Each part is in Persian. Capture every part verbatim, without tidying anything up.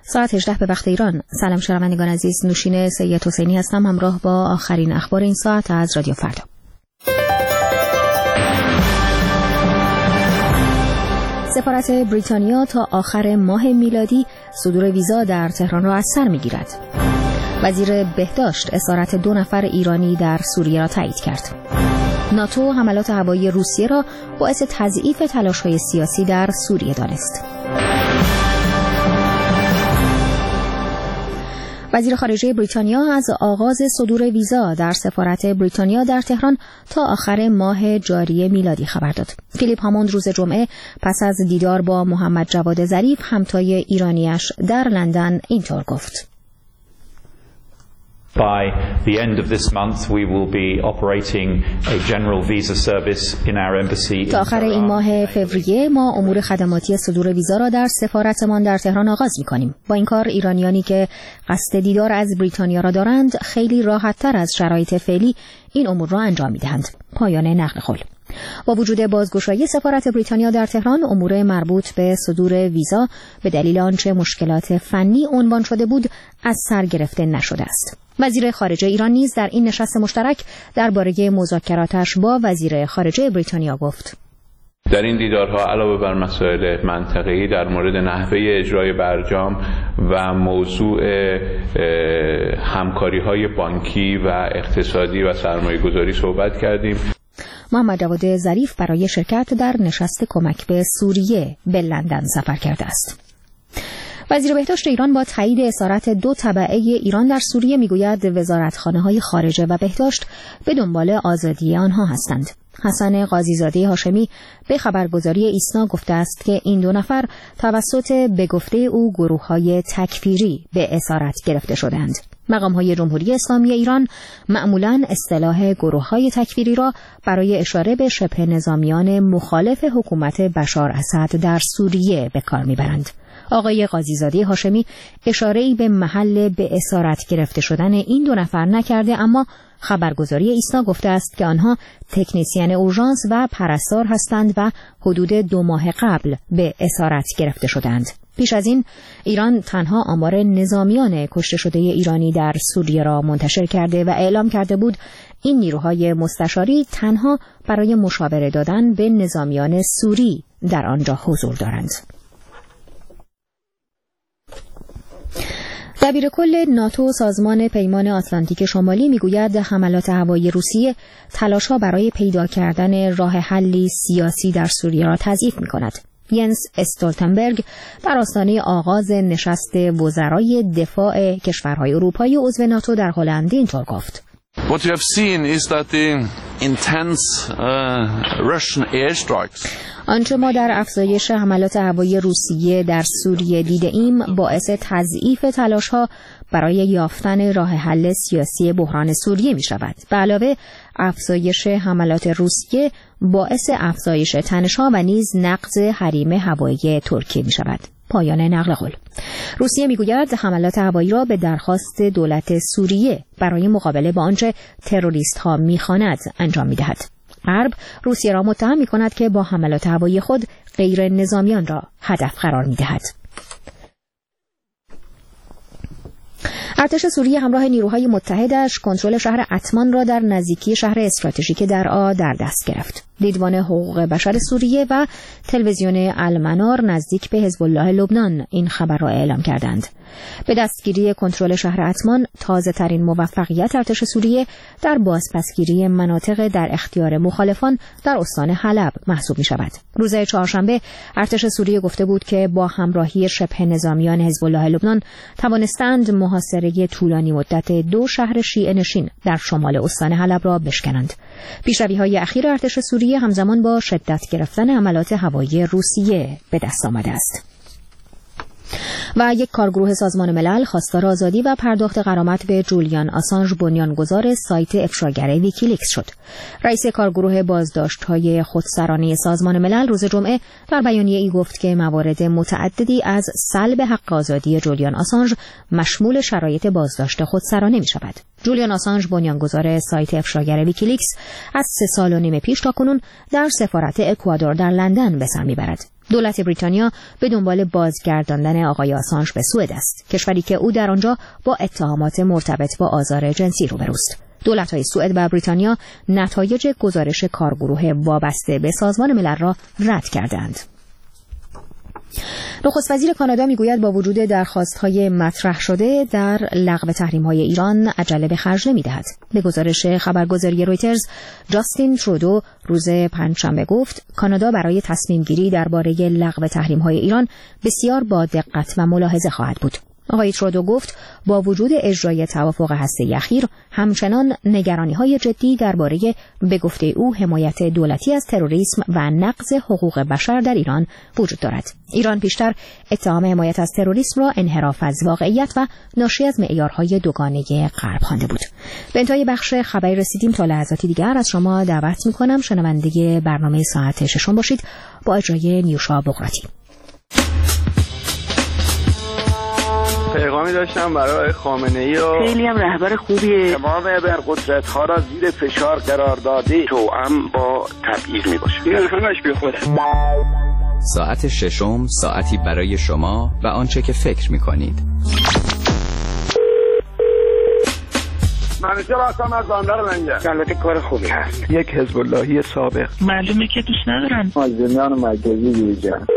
ساعت هجده به وقت ایران. سلام شنوندگان عزیز، نوشین سید حسینی هستم همراه با آخرین اخبار این ساعت از رادیو فردا. سفارت بریتانیا تا آخر ماه میلادی صدور ویزا در تهران را از سر می‌گیرد. وزیر بهداشت اسارت دو نفر ایرانی در سوریه را تایید کرد. ناتو حملات هوایی روسیه را باعث تضعیف تلاش‌های سیاسی در سوریه دانست. وزیر خارجه بریتانیا از آغاز صدور ویزا در سفارت بریتانیا در تهران تا آخر ماه جاری میلادی خبر داد. فیلیپ هاموند روز جمعه پس از دیدار با محمد جواد ظریف همتای ایرانیش در لندن اینطور گفت: By the end of this month we will be operating a general visa service in our embassy. تا آخر این ماه فوریه ما امور خدماتی صدور ویزا را در سفارتمان در تهران آغاز می‌کنیم. با این کار ایرانیانی که قصد دیدار از بریتانیا را دارند خیلی راحت‌تر از شرایط فعلی این امور را انجام می‌دهند. پایان نقل قول. با وجود بازگشایی سفارت بریتانیا در تهران، امور مربوط به صدور ویزا به دلیل آنچه مشکلات فنی عنوان شده بود از سر گرفته نشده است. وزیر خارجه ایران نیز در این نشست مشترک درباره مذاکراتش با وزیر خارجه بریتانیا گفت: در این دیدارها علاوه بر مسائل منطقه‌ای در مورد نحوه اجرای برجام و موضوع همکاری‌های بانکی و اقتصادی و سرمایه‌گذاری صحبت کردیم. محمد جواد ظریف برای شرکت در نشست کمک به سوریه به لندن سفر کرده است. وزیر بهداشت ایران با تایید اسارت دو تبعه ایران در سوریه میگوید وزارتخانه‌های خارجه و بهداشت به دنبال آزادی آنها هستند. حسن قاضی‌زاده هاشمی به خبرگزاری ایسنا گفته است که این دو نفر توسط به گفته او گروه‌های تکفیری به اسارت گرفته شدند. مقام‌های جمهوری اسلامی ایران معمولاً اصطلاح گروه‌های تکفیری را برای اشاره به شبه نظامیان مخالف حکومت بشار اسد در سوریه به کار می‌برند. آقای قاضی‌زاده هاشمی اشاره‌ای به محل به اسارت گرفته شدن این دو نفر نکرده، اما خبرگزاری ایسنا گفته است که آنها تکنیسیان اورژانس و پرستار هستند و حدود دو ماه قبل به اسارت گرفته شدند. پیش از این ایران تنها آمار نظامیان کشته شده ایرانی در سوریه را منتشر کرده و اعلام کرده بود این نیروهای مستشاری تنها برای مشاوره دادن به نظامیان سوری در آنجا حضور دارند. دبیر کل ناتو سازمان پیمان آتلانتیک شمالی میگوید حملات هوایی روسیه تلاش‌ها برای پیدا کردن راه حلی سیاسی در سوریه را تضعیف می‌کند. ینس استولتنبرگ در آستانه آغاز نشست وزرای دفاع کشورهای اروپایی عضو ناتو در هلند اینطور گفت: What you have seen is that the intense uh, Russian airstrikes آنچه ما در افزایش حملات هوایی روسیه در سوریه دیده ایم باعث تضعیف تلاش‌ها برای یافتن راه حل سیاسی بحران سوریه می شود. به علاوه افزایش حملات روسیه باعث افزایش تنش‌ها و نیز نقض حریم هوایی ترکیه می شود. پایان نقل قول. روسیه میگوید حملات هوایی را به درخواست دولت سوریه برای مقابله با آنچه تروریست ها میخواند انجام میدهد. غرب روسیه را متهم میکند که با حملات هوایی خود غیر نظامیان را هدف قرار میدهد. ارتش سوریه همراه نیروهای متحدش کنترل شهر اتمان را در نزدیکی شهر استراتژیک درعا در دست گرفت. دیدبان حقوق بشر سوریه و تلویزیون المنار نزدیک به حزب الله لبنان این خبر را اعلام کردند. به دستگیری کنترل شهر اتمان تازه ترین موفقیت ارتش سوریه در بازپسگیری مناطق در اختیار مخالفان در استان حلب محسوب می شود. روز چهارشنبه ارتش سوریه گفته بود که با همراهی شبه نظامیان حزب الله لبنان توانستند محاصره طولانی مدت دو شهر شیعه نشین در شمال استان حلب را بشکنند. پیشروی‌های اخیر ارتش سوریه همزمان با شدت گرفتن حملات هوایی روسیه به دست آمده است. و یک کارگروه سازمان ملل خواستار آزادی و پرداخت غرامت به جولیان آسانژ بنیانگذار سایت افشاگر ویکیلیکس شد. رئیس کارگروه بازداشت‌های خودسرانه سازمان ملل روز جمعه در بیانیه‌ای گفت که موارد متعددی از سلب حق آزادی جولیان آسانژ مشمول شرایط بازداشت خودسرانه می‌شود. جولیان آسانژ بنیانگذار سایت افشاگر ویکیلیکس از سه سال و نیم پیش تاکنون در سفارت اکوادور در لندن به سر می‌برد. دولت بریتانیا به دنبال بازگرداندن آقای آسانژ به سوئد است، کشوری که او در آنجا با اتهامات مرتبط با آزار جنسی روبروست. دولت‌های سوئد و بریتانیا نتایج گزارش کارگروه وابسته به سازمان ملل را رد کردند. نخست وزیر کانادا میگوید با وجود درخواست‌های مطرح شده در لغو تحریم‌های ایران عجله به خرج نمی‌دهد. به گزارش خبرگزاری رویترز، جاستین ترودو روز پنجشنبه گفت کانادا برای تصمیم گیری درباره لغو تحریم‌های ایران بسیار با دقت و ملاحظه خواهد بود. آقای ترودو گفت با وجود اجرای توافق هسته‌ای اخیر همچنان نگرانی‌های جدی درباره به گفته او حمایت دولتی از تروریسم و نقض حقوق بشر در ایران وجود دارد. ایران پیشتر اتهام حمایت از تروریسم را انحراف از واقعیت و ناشی از معیارهای دوگانه غرب خوانده بود. به انتهای بخش خبری رسیدیم. تا لحظاتی دیگر از شما دعوت می‌کنم شنونده برنامه ساعت ششم باشید با اجرای نیوشا بغراتی. پیغامی داشتم برای خامنه‌ای و خیلی هم رهبر خوبیه. تمام ابرقدرت‌ها را زیر فشار قرار داده توأم با تبعیض میباشه. این همش بی خوده. ساعت ششم، ساعتی برای شما و آنچه که فکر می‌کنید. منوچهر هستم از بندر منجر. البته کار خوبی هست. یک حزب اللهی سابق. معلومه که دوست ندارن. مازندران مرکزی بیرجان.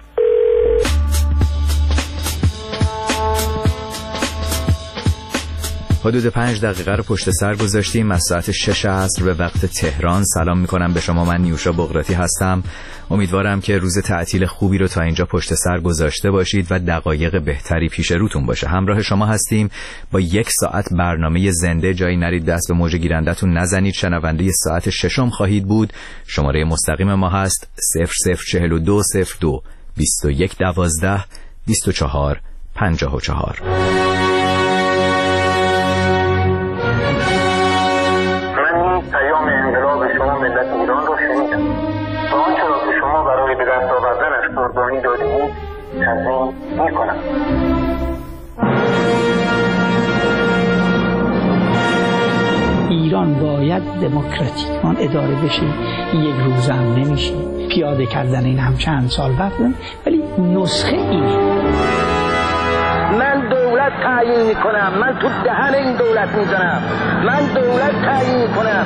حدود پنج دقیقه رو پشت سر گذاشتیم از ساعت شش عصر به وقت تهران. سلام میکنم به شما، من نیوشا بغراتی هستم. امیدوارم که روز تعطیل خوبی رو تا اینجا پشت سر گذاشته باشید و دقایق بهتری پیش روتون باشه. همراه شما هستیم با یک ساعت برنامه زنده. جایی نرید دست به موج گیرندتون نزنید. شنونده ساعت ششم خواهید بود. شماره مستقیم ما هست صفر صفر چهل و دو صفر دو بیست و یک دوازده بیست و چهار پنجاه و چهار. پیام انقلاب شما ملت ایران رو شنیدم و آنچه را که شما برای به دست آوردنش قربانی دادید تضمین میکنم. ایران باید دموکراتیکمان اداره بشه. یک روز هم نمیشه. پیاده کردن این هم چند سال وقت دارم، ولی نسخه اینه. من دولت تعیین میکنم. من تو دهن این دولت میزنم. من دولت تعیین میکنم.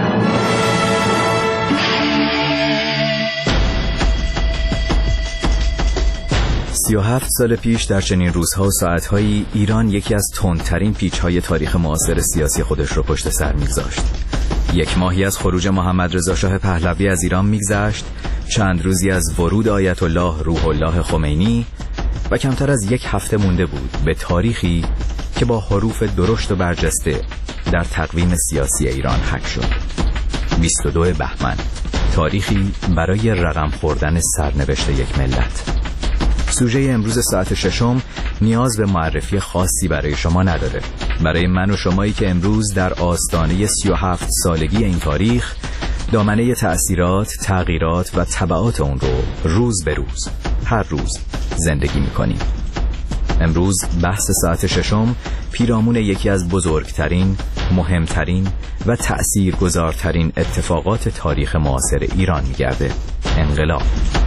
سی و هفت سال پیش در چنین روزها و ساعتهایی ایران یکی از تندترین پیچ‌های تاریخ معاصر سیاسی خودش رو پشت سر می‌گذاشت. یک ماهی از خروج محمد رضا شاه پهلوی از ایران می‌گذشت، چند روزی از ورود آیت الله روح الله خمینی و کمتر از یک هفته مونده بود به تاریخی که با حروف درشت و برجسته در تقویم سیاسی ایران حک شد. بیست و دو بهمن، تاریخی برای رقم خوردن سرنوشت یک ملت. سوژه امروز ساعت ششم نیاز به معرفی خاصی برای شما نداره. برای من و شمایی که امروز در آستانه سی و هفت سالگی این تاریخ دامنه تأثیرات، تغییرات و تبعات اون رو روز به روز، هر روز زندگی میکنیم. امروز بحث ساعت ششم پیرامون یکی از بزرگترین، مهمترین و تأثیرگذارترین اتفاقات تاریخ معاصر ایران میگرده: انقلاب.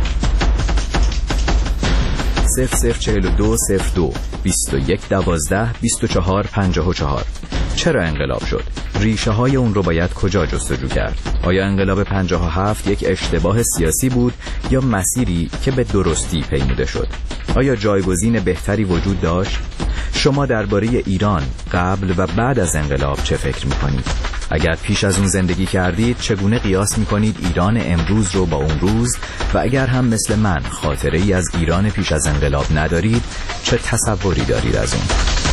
صفر صفر چهل و دو صفر دو بیست و یک دوازده بیست و چهار پنجاه و چهار. چرا انقلاب شد؟ ریشه های اون رو باید کجا جستجو کرد؟ آیا انقلاب پنجاه و هفت یک اشتباه سیاسی بود یا مسیری که به درستی پیموده شد؟ آیا جایگزین بهتری وجود داشت؟ شما درباره ایران قبل و بعد از انقلاب چه فکر می‌کنید؟ اگر پیش از اون زندگی کردید چگونه قیاس می‌کنید ایران امروز رو با اون روز؟ و اگر هم مثل من خاطره ای از ایران پیش از انقلاب ندارید چه تصوری دارید از اون؟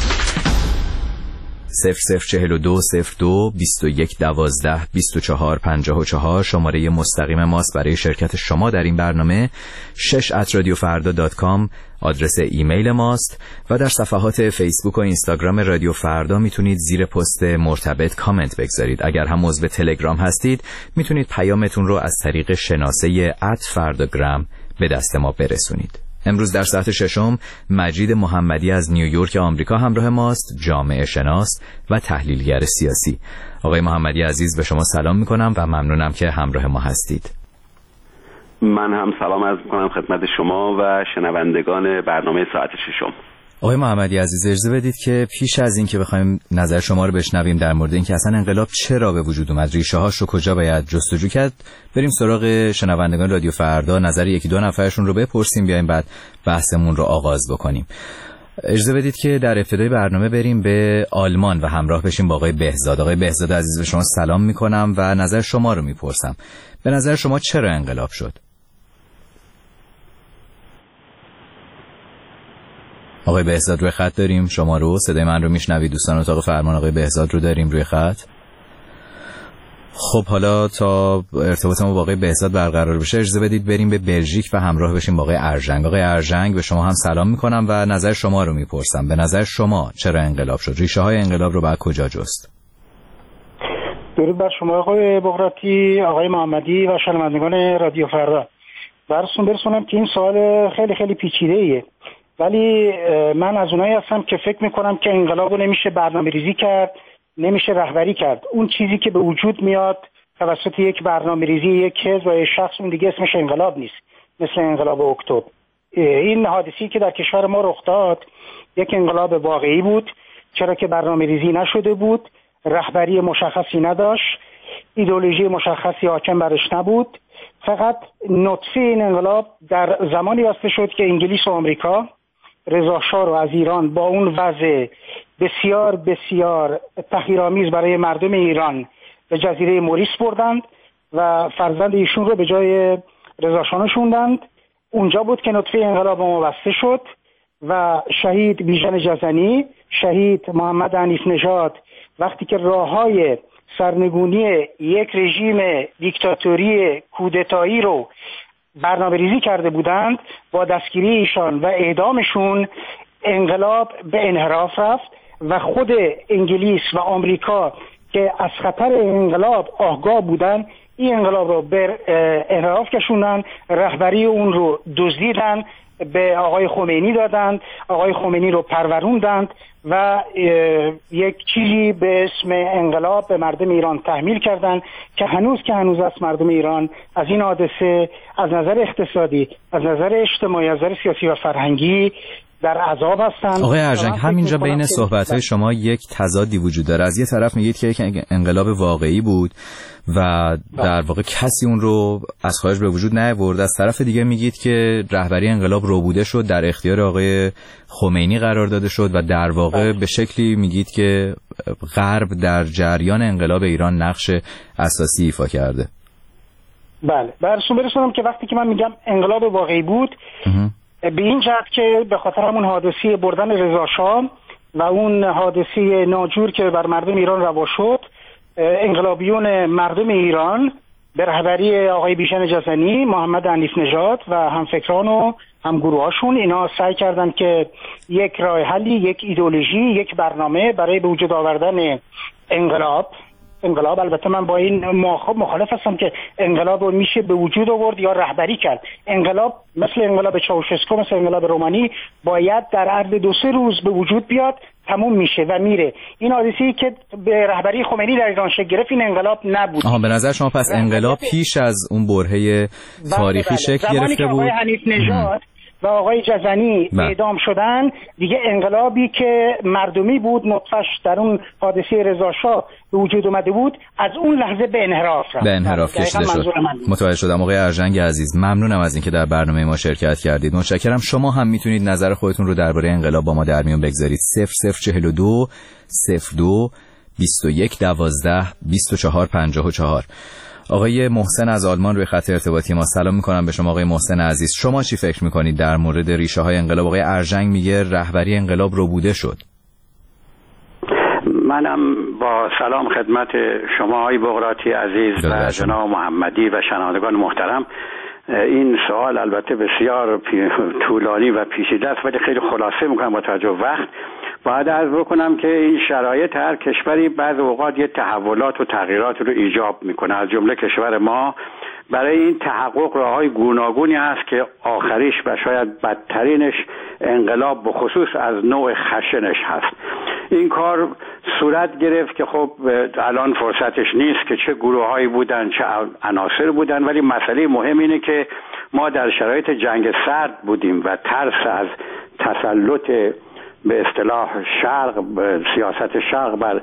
صفر صفر چهل و دو صفر دو بیست و یک دوازده بیست و چهار پنجاه و چهار شماره مستقیم ماست برای شرکت شما در این برنامه. شش ات رادیو فردا دات کام آدرس ایمیل ماست و در صفحات فیسبوک و اینستاگرام رادیو فردا میتونید زیر پست مرتبط کامنت بگذارید. اگر هم عضو تلگرام هستید میتونید پیامتون رو از طریق شناسه ات فرداگرام به دست ما برسونید. امروز در ساعت ششم مجید محمدی از نیویورک آمریکا همراه ماست، جامعه شناس و تحلیلگر سیاسی. آقای محمدی عزیز به شما سلام میکنم و ممنونم که همراه ما هستید. من هم سلام عرض می‌کنم خدمت شما و شنوندگان برنامه ساعت ششم. آقای محمدی عزیز، اجازه بدید که پیش از این که بخوایم نظر شما رو بشنویم در مورد اینکه اصلا انقلاب چرا به وجود اومد، ریشه هاش رو کجا باید جستجو کرد، بریم سراغ شنوندگان رادیو فردا، نظر یکی دو نفرشون رو بپرسیم، بیایم بعد بحثمون رو آغاز بکنیم. اجازه بدید که در ابتدای برنامه بریم به آلمان و همراه بشیم با آقای بهزاد. آقای بهزاد عزیز، به شما سلام میکنم و نظر شما رو میپرسم. به نظر شما چرا انقلاب شد؟ آقای بهزاد روی خط داریم شما رو، صدای من رو میشنوید؟ دوستان اتاق فرمان آقای بهزاد رو داریم روی خط. خب حالا تا ارتباط ما با آقای بهزاد برقرار بشه اجازه بدید بریم به بلژیک و همراه بشیم با آقای ارژنگ. آقای ارژنگ، به شما هم سلام میکنم و نظر شما رو میپرسم. به نظر شما چرا انقلاب شد؟ ریشه های انقلاب رو بعد کجا جست؟ درود بر شما آقای بغراتی، آقای محمدی و شنوندگان رادیو فردا. براتون برسونم که این سوال خیلی خیلی پیچیده‌ایه، ولی من از اونایی هستم که فکر میکنم که انقلابو نمیشه برنامه ریزی کرد، نمیشه رهبری کرد. اون چیزی که به وجود میاد توسط یک برنامه ریزی یک حزب و یک شخص، اون دیگه اسمش انقلاب نیست، مثل انقلاب اکتبر. این حادثه‌ای که در کشور ما رخ داد یک انقلاب واقعی بود، چرا که برنامه ریزی نشده بود، رهبری مشخصی نداشت، ایدئولوژی مشخصی حاکم برش نبود. فقط نطفه این انقلاب در زمانی بسته شد که انگلیس و آمریکا رضا شاه رو از ایران با اون وضع بسیار بسیار تحقیرآمیز برای مردم ایران به جزیره موریس بردند و فرزند ایشون رو به جای رضا شاه نشوندند. اونجا بود که نطفه انقلاب ما بسته شد و شهید بیژن جزنی، شهید محمد حنیف نژاد، وقتی که راههای سرنگونی یک رژیم دیکتاتوری کودتایی رو برنامه ریزی کرده بودند، با دستگیری ایشان و اعدامشون انقلاب به انحراف رفت و خود انگلیس و آمریکا که از خطر انقلاب آگاه بودن، این انقلاب رو به انحراف کشوندن، رهبری اون رو دزدیدن، به آقای خمینی دادند، آقای خمینی رو پروروندند و یک چیزی به اسم انقلاب به مردم ایران تحمیل کردند که هنوز که هنوز است مردم ایران از این حادثه از نظر اقتصادی، از نظر اجتماعی، از نظر سیاسی و فرهنگی در عذاب هستند. آقای ارژنگ، همینجا بین صحبت‌های شما یک تضادی وجود داره. از یه طرف میگید که یک انقلاب واقعی بود و در واقع کسی اون رو از خارج به وجود نیاورد، از طرف دیگه میگید که رهبری انقلاب ربوده شد، در اختیار آقای خمینی قرار داده شد و در واقع به شکلی میگید که غرب در جریان انقلاب ایران نقش اساسی ایفا کرده. بله، برسون برسونم که وقتی که من میگم انقلاب واقعی بود به این جهت که به خاطر همون حادثه بردن رضا شاه و اون حادثه ناجور که بر مردم ایران روا شد، انقلابیون مردم ایران به رهبری آقای بیژن جزنی، محمد حنیف نژاد و همفکران و همگروهاشون، اینا سعی کردن که یک راه حلی، یک ایدئولوژی، یک برنامه برای به وجود آوردن انقلاب انقلاب البته من با این مخالف هستم که انقلاب رو میشه به وجود آورد یا رهبری کرد. انقلاب مثل انقلاب چاوشسکو، مثل انقلاب رومانی باید در عرض دو سه روز به وجود بیاد، تموم میشه و میره. این حادثه‌ای که به رهبری خمینی در ایران شکل گرفت این انقلاب نبود. آها، به نظر شما پس انقلاب پیش از اون برهه تاریخی شکل گرفته بود. آقای حنیف نژاد و آقای جزنی اعدام شدن، دیگه انقلابی که مردمی بود، نطفش در اون حادثه رضا شاه به وجود اومده بود، از اون لحظه به انحراف رفت. به انحراف کشیده شد. متوجه شدم. آقای ارژنگ عزیز، ممنونم از اینکه در برنامه ما شرکت کردید. متشکرم. شما هم میتونید نظر خودتون رو درباره انقلاب با ما در میون بگذارید. صفر صفر چهل و دو صفر دو بیست و یک دوازده بیست و چهار پنجاه و چهار. آقای محسن از آلمان روی خط ارتباطی ما. سلام میکنم به شما آقای محسن عزیز. شما چی فکر میکنید در مورد ریشه های انقلاب؟ آقای ارژنگ میگه رهبری انقلاب ربوده شد. منم با سلام خدمت شما آقای بغراتی عزیز و جناب محمدی و شنوندگان محترم. این سوال البته بسیار طولانی و پیچیده است، ولی خیلی خلاصه میکنم با توجه وقت. باید عرض بکنم که این شرایط هر کشوری بعض اوقات یه تحولات و تغییرات رو ایجاب میکنه. از جمله کشور ما برای این تحقق راههای گوناگونی هست که آخریش و شاید بدترینش انقلاب بخصوص از نوع خشنش هست. این کار صورت گرفت که خب الان فرصتش نیست که چه گروه‌هایی بودن چه عناصر بودن، ولی مسئله مهم اینه که ما در شرایط جنگ سرد بودیم و ترس از تسلط به اصطلاح شرق، سیاست شرق بر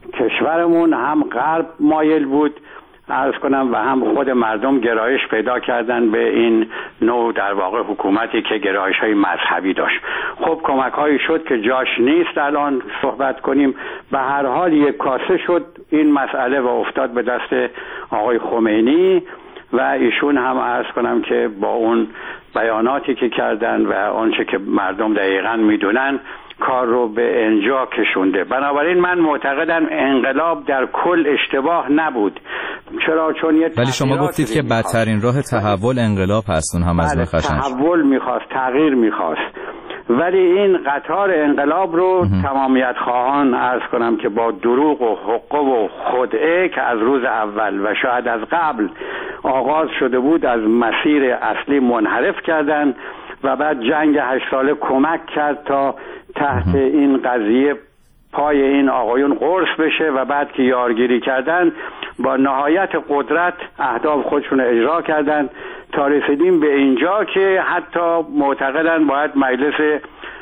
کشورمون هم غرب مایل بود عرض کنم و هم خود مردم گرایش پیدا کردن به این نوع در واقع حکومتی که گرایش های مذهبی داشت. خب کمک هایی شد که جاش نیست الان صحبت کنیم. به هر حال یک کاسه شد این مسئله و افتاد به دست آقای خمینی و ایشون هم عرض کنم که با اون بیاناتی که کردن و آنچه که مردم دقیقاً میدونن کار رو به انجا کشونده. بنابراین من معتقدم انقلاب در کل اشتباه نبود. چرا؟ چون یه ولی شما گفتید که بدترین راه تحول انقلاب هست، اون هم از نوع خشنش. تحول میخواست، تغییر میخواست، ولی این قطار انقلاب رو تمامیت خواهان عرض کنم که با دروغ و حقه و خدعه که از روز اول و شاید از قبل آغاز شده بود از مسیر اصلی منحرف کردن و بعد جنگ هشت ساله کمک کرد تا تحت این قضیه پای این آقایون قرص بشه و بعد که یارگیری کردن با نهایت قدرت اهداف خودشون اجرا کردن تا رسیدیم به اینجا که حتی معتقدن باید مجلس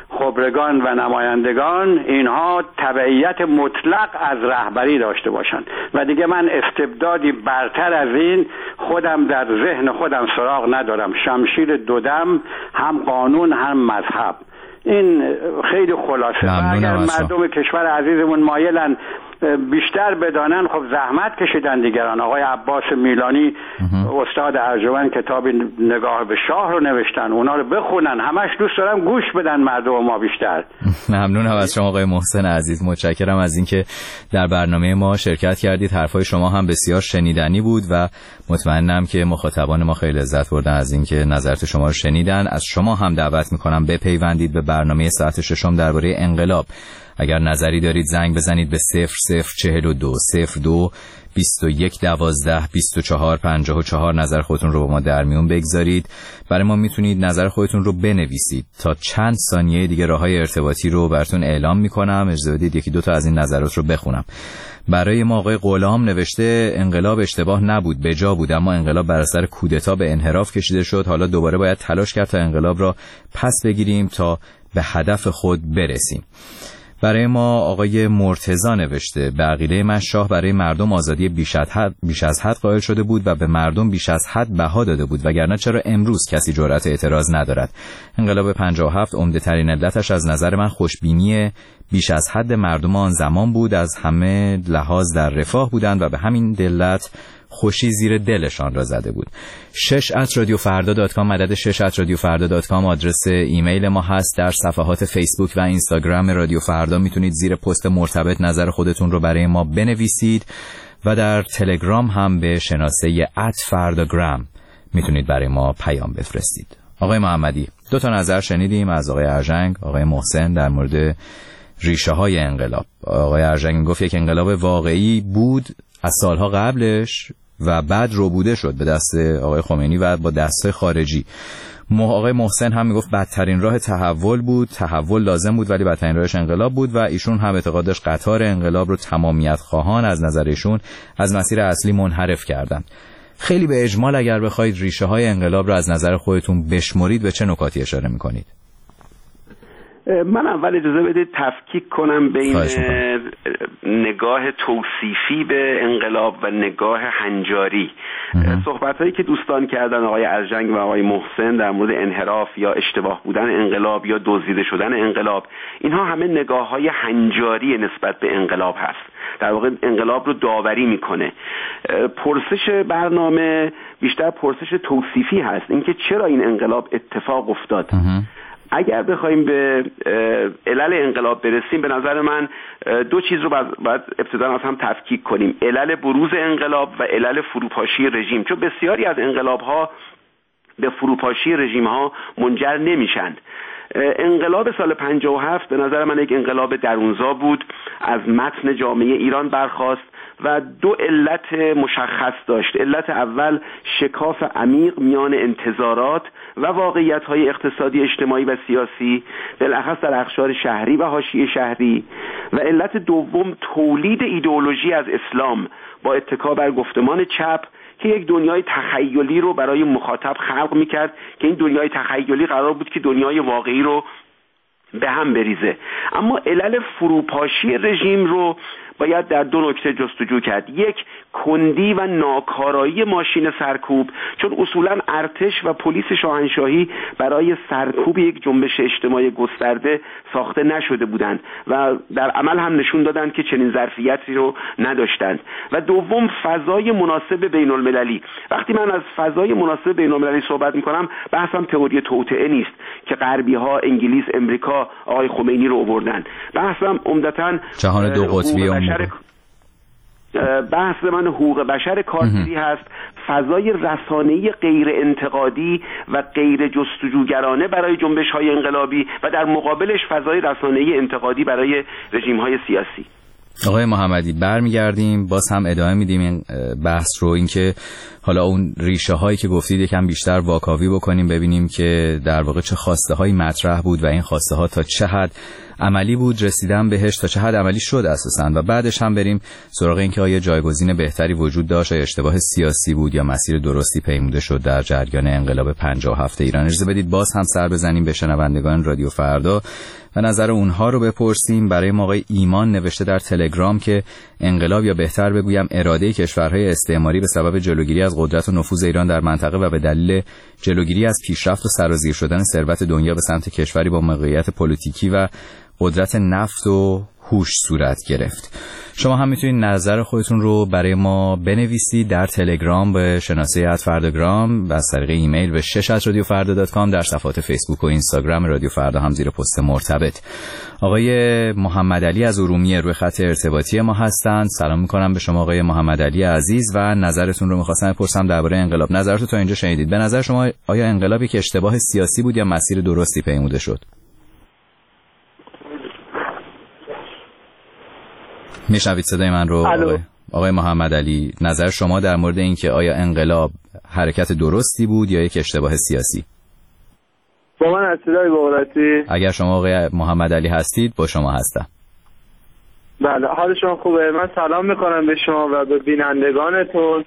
خبرگان و نمایندگان اینها تبعیت مطلق از رهبری داشته باشند و دیگه من استبدادی برتر از این خودم در ذهن خودم سراغ ندارم. شمشیر دودم، هم قانون هم مذهب. این خیلی خلاصه و اگر مردم کشور عزیزمون مایلن بیشتر بدانن خب زحمت کشیدن دیگران. آقای عباس میلانی استاد ارجمند کتاب نگاه به شاه رو نوشتن، اونا رو بخونن، همش دوست دارم گوش بدن مردم ما بیشتر. ممنونم از شما آقای محسن عزیز، متشکرم از اینکه در برنامه ما شرکت کردید. حرفای شما هم بسیار شنیدنی بود و مطمئنم که مخاطبان ما خیلی لذت بردن از اینکه نظرات شما رو شنیدن. از شما هم دعوت میکنم بپیوندید به برنامه ساعت ششم درباره انقلاب. اگر نظری دارید زنگ بزنید به صفر صفر چهل و دو صفر دو بیست و یک دوازده بیست و چهار پنجاه و چهار. نظر خودتون رو با ما در میون بگذارید. برای ما میتونید نظر خودتون رو بنویسید. تا چند ثانیه دیگه راههای ارتباطی رو براتون اعلام میکنم. اجازه بدید یکی دو تا از این نظرات رو بخونم. برای ما آقای غلام نوشته انقلاب اشتباه نبود، بجا بود، اما انقلاب بر اثر کودتا به انحراف کشیده شد. حالا دوباره باید تلاش کرد تا انقلاب را پس بگیریم تا به هدف خود برسیم. برای ما آقای مرتضی نوشته به عقیده من شاه برای مردم آزادی بیش از حد بیش از حد قائل شده بود و به مردم بیش از حد بها داده بود، وگرنه چرا امروز کسی جرأت اعتراض ندارد؟ انقلاب پنجاه و هفت عمده ترین علتش از نظر من خوشبینی بیش از حد مردم آن زمان بود. از همه لحاظ در رفاه بودند و به همین دلت خوشی زیر دلشان را زده بود. شش ات رادیو فردا دات کام مدد شش ات رادیو فردا دات کام آدرس ایمیل ما هست. در صفحات فیسبوک و اینستاگرام رادیو فردا میتونید زیر پست مرتبط نظر خودتون رو برای ما بنویسید و در تلگرام هم به شناسه ات فرداگرام میتونید برای ما پیام بفرستید. آقای محمدی، دو تا نظر شنیدیم از آقای ارژنگ، آقای محسن در مورد ریشه های انقلاب. آقای ارژنگ گفت یک انقلاب واقعی بود از سالها قبلش و بعد ربوده شد به دست آقای خمینی و با دست خارجی. آقای محسن هم میگفت بدترین راه تحول بود، تحول لازم بود ولی بدترین راهش انقلاب بود و ایشون هم اعتقاد داشت قطار انقلاب رو تمامیت خواهان از نظر ایشون از مسیر اصلی منحرف کردن. خیلی به اجمال اگر بخواید ریشه های انقلاب رو از نظر خودتون بشمرید به چه نکاتی اشاره میکنید؟ من اول اجازه بدید تفکیک کنم بین نگاه توصیفی به انقلاب و نگاه هنجاری. صحبت هایی که دوستان کردن آقای ارژنگ و آقای محسن در مورد انحراف یا اشتباه بودن انقلاب یا دزدیده شدن انقلاب، اینها همه نگاه های هنجاری نسبت به انقلاب هست. در واقع انقلاب رو داوری میکنه. پرسش برنامه بیشتر پرسش توصیفی هست، اینکه چرا این انقلاب اتفاق افتاد. اگر بخوایم به علل انقلاب برسیم، به نظر من دو چیز رو باید ابتدا از هم تفکیک کنیم: علل بروز انقلاب و علل فروپاشی رژیم. چون بسیاری از انقلاب ها به فروپاشی رژیم ها منجر نمیشن. انقلاب سال پنجاه و هفت به نظر من یک انقلاب درونزا بود، از متن جامعه ایران برخاست و دو علت مشخص داشت. علت اول شکاف عمیق میان انتظارات و واقعیت‌های اقتصادی، اجتماعی و سیاسی، بالاخص در اقشار شهری و حاشیه شهری، و علت دوم تولید ایدئولوژی از اسلام با اتکا بر گفتمان چپ که یک دنیای تخیلی رو برای مخاطب خلق می‌کرد که این دنیای تخیلی قرار بود که دنیای واقعی رو به هم بریزه. اما علل فروپاشی رژیم رو باید در دو نکته جستجو کرد. یک، کندی و ناکارایی ماشین سرکوب، چون اصولا ارتش و پلیس شاهنشاهی برای سرکوب یک جنبش اجتماعی گسترده ساخته نشده بودند و در عمل هم نشون دادند که چنین ظرفیتی رو نداشتند. و دوم، فضای مناسب بین المللی. وقتی من از فضای مناسب بین المللی صحبت میکنم، بحثم تئوری توطئه نیست که غربی ها، انگلیس، امریکا آقای خمینی رو آوردن. بحثم عمدتاً جهان دو قطبی بشر... بحث من حقوق بشر کارگری هست، فضای رسانه‌ای غیر انتقادی و غیر جستجوگرانه برای جنبش‌های انقلابی و در مقابلش فضای رسانه‌ای انتقادی برای رژیم‌های سیاسی. آقای محمدی برمیگردیم، باز هم ادامه میدیم این بحث رو، اینکه حالا اون ریشه هایی که گفتید یکم بیشتر واکاوی بکنیم، ببینیم که در واقع چه خواسته هایی مطرح بود و این خواسته ها تا چه حد عملی بود، رسیدن بهش تا چه حد عملی شد اساساً، و بعدش هم بریم سراغ اینکه آیا جایگزین بهتری وجود داشت، آیا اشتباه سیاسی بود یا مسیر درستی پیموده شد در جریان انقلاب پنجاه و هفت ایران. اجازه بدید باز هم سر بزنیم به شنوندگان رادیو فردا و نظر اونها رو بپرسیم. برای ما آقای ایمان نوشته در تلگرام که انقلاب، یا بهتر بگویم اراده کشورهای استعماری به سبب جلوگیری از قدرت و نفوذ ایران در منطقه و به دلیل جلوگیری از پیشرفت و سرازیر شدن ثروت دنیا به سمت کشوری با موقعیت پلیتیکی و قدرت نفت و هوش صورت گرفت. شما هم میتونید نظر خودتون رو برای ما بنویسید در تلگرام به شناسه ات فرداگرام و از طریق ایمیل به شش ات رادیو فردا دات کام، در صفحات فیسبوک و اینستاگرام رادیو فردا هم زیر پست مرتبط. آقای محمد علی از ارومیه روی خط ارتباطی ما هستند. سلام میکنم به شما آقای محمد علی عزیز و نظرتون رو میخواستم بپرسم درباره انقلاب. نظرتون تا اینجا شنیدید. به نظر شما آیا انقلابی که اشتباه سیاسی بود یا مسیر درستی پیموده شد؟ میشنوید صدای من رو آقای, آقای محمد علی؟ نظر شما در مورد این که آیا انقلاب حرکت درستی بود یا یک اشتباه سیاسی؟ با من از صدای بغراتی. اگر شما آقای محمد علی هستید با شما هستم. بله، حال شما خوبه؟ من سلام میکنم به شما و به بینندگانتون.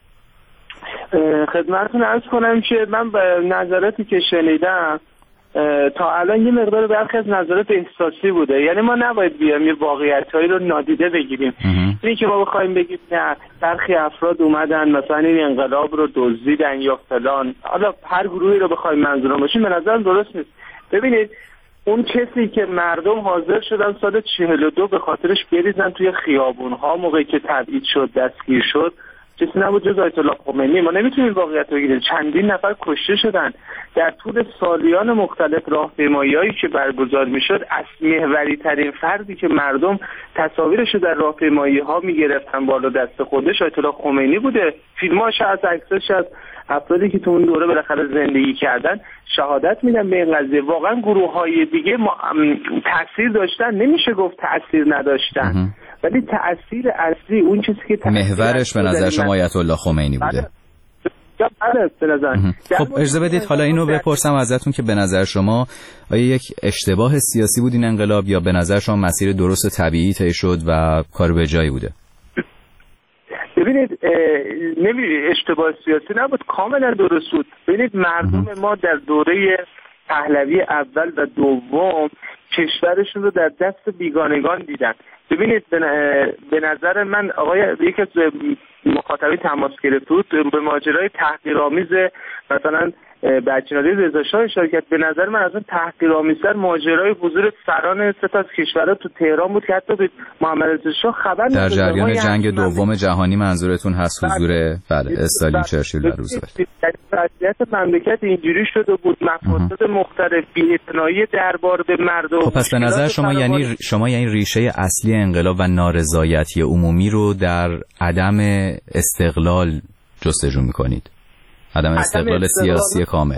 خدمتتون عرض کنم که من به نظراتی که شنیدم تا الان یه مقدار برخی از نظرات احساسی بوده، یعنی ما نباید بیایم یه واقعیتایی رو نادیده بگیریم. اینی که ما بخوایم بگیم نه برخی افراد اومدن مثلا این انقلاب رو دزدیدن یا فلان، حالا هر گروهی رو بخوایم منظورم باشیم، به نظرم درست نیست. ببینید اون کسی که مردم حاضر شدن سال چهل و دو به خاطرش بریزن توی خیابون‌ها موقعی که تبعید شد، دستگیر شد، کسی نبود جز آیت الله خمینی. ما نمیتونیم واقعیت رو بگیریم. چندین نفر کشته شدن در طول سالیان مختلف. راهپیمایی‌هایی که برگزار میشد، از محوری ترین فردی که مردم تصاویرش رو در راهپیمایی‌ها میگرفتن بالا دست خودش آیت الله خمینی بوده. فیلماش از، عکساش از، افرادی که تو اون دوره بالاخره زندگی کردن شهادت میدن به این قضیه. واقعا گروه‌های دیگه تاثیر داشتن، نمیشه گفت تاثیر نداشتن، ولی تأثیر اصلی اون چیزی که محورش به نظر شما آیت الله خمینی بوده. بله به نظر. خب اجازه بدید حالا اینو بپرسم ازتون که به نظر شما آیا یک اشتباه سیاسی بود این انقلاب یا به نظر شما مسیر درست و طبیعی طی شد و کار به جایی بوده؟ ببینید نمیدونید اشتباه سیاسی نبود، کاملا درست بود. ببینید مردم ما در دوره پهلوی اول و دوم کشورشون رو در دست بیگانگان دیدن. ببینید به نظر من آقای یکی از مخاطبین تماس گرفت بود به ماجرای تحقیرآمیز مثلا بچه‌نازی رضا شاه اشاره کرد. به نظر من از اون تحقیرآمیزتر ماجرای حضور سران سه تا از کشورها تو تهران بود که حتی به محمد رضا شاه خبر در جریان جنگ دوم جهانی منظورتون هست حضور بله استالین، چرچیل و روزولت. وضعیت مملکت اینجوری شده بود، مفاسد مختلف، بی‌اعتنایی دربار به مردم. خب پس به نظر شما یعنی شما یعنی ریشه اصلی انقلاب و نارضایتی عمومی رو در عدم استقلال جستجو می‌کنید؟ عدم استقلال سیاسی کامل.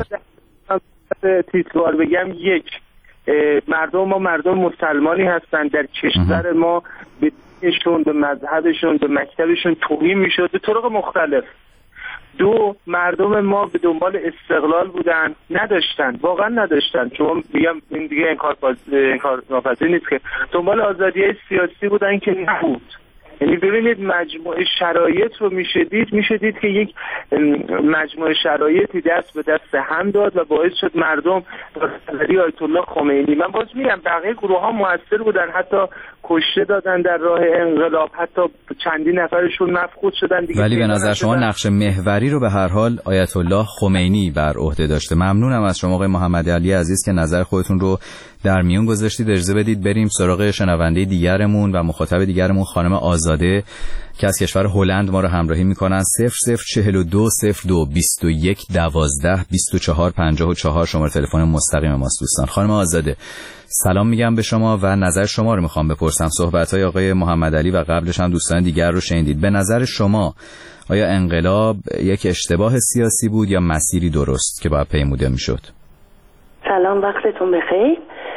تیتروار بگم یک، مردم ما مردم مسلمانی هستند در کشور ما به دینشون، به مذهبشون، به مکتبشون توهین میشد به طرق مختلف. دو، مردم ما به دنبال استقلال بودن، نداشتن، واقعا نداشتن. چون میگم این دیگه انکار انکار ناپذیر نیست که دنبال آزادی سیاسی بودن که نبود. یعنی ببینید مجموعه شرایط رو میشه دید میشه دید که یک مجموعه شرایطی دست به دست هم داد و باعث شد مردم نظری آیت الله خمینی، من باز میگم بقیه گروه ها موثر بودن، حتی کشته دادن در راه انقلاب، حتی چندین نفرشون مفقود شدن دیگه. ولی به نظر شما نقش محوری رو به هر حال آیت الله خمینی بر عهده داشته. ممنونم از شما آقای محمد علی عزیز که نظر خودتون رو در میون گذاشتید. اجازه بدید بریم سراغ شنونده دیگرمون و مخاطب دیگرمون خانم آزاده که از کشور هلند ما رو همراهی میکنن. صفر صفر چهل و دو صفر دو بیست و یک دوازده بیست و چهار پنجاه و چهار شماره تلفن مستقیم ماست. دوستان خانم آزاده سلام میگم به شما و نظر شما رو میخوام بپرسم. صحبت‌های آقای محمد علی و قبلش هم دوستان دیگر رو شنیدید. به نظر شما آیا انقلاب یک اشتباه سیاسی بود یا مسیری درست که باید پیموده میشد؟ سلام، وقتتون بخیر.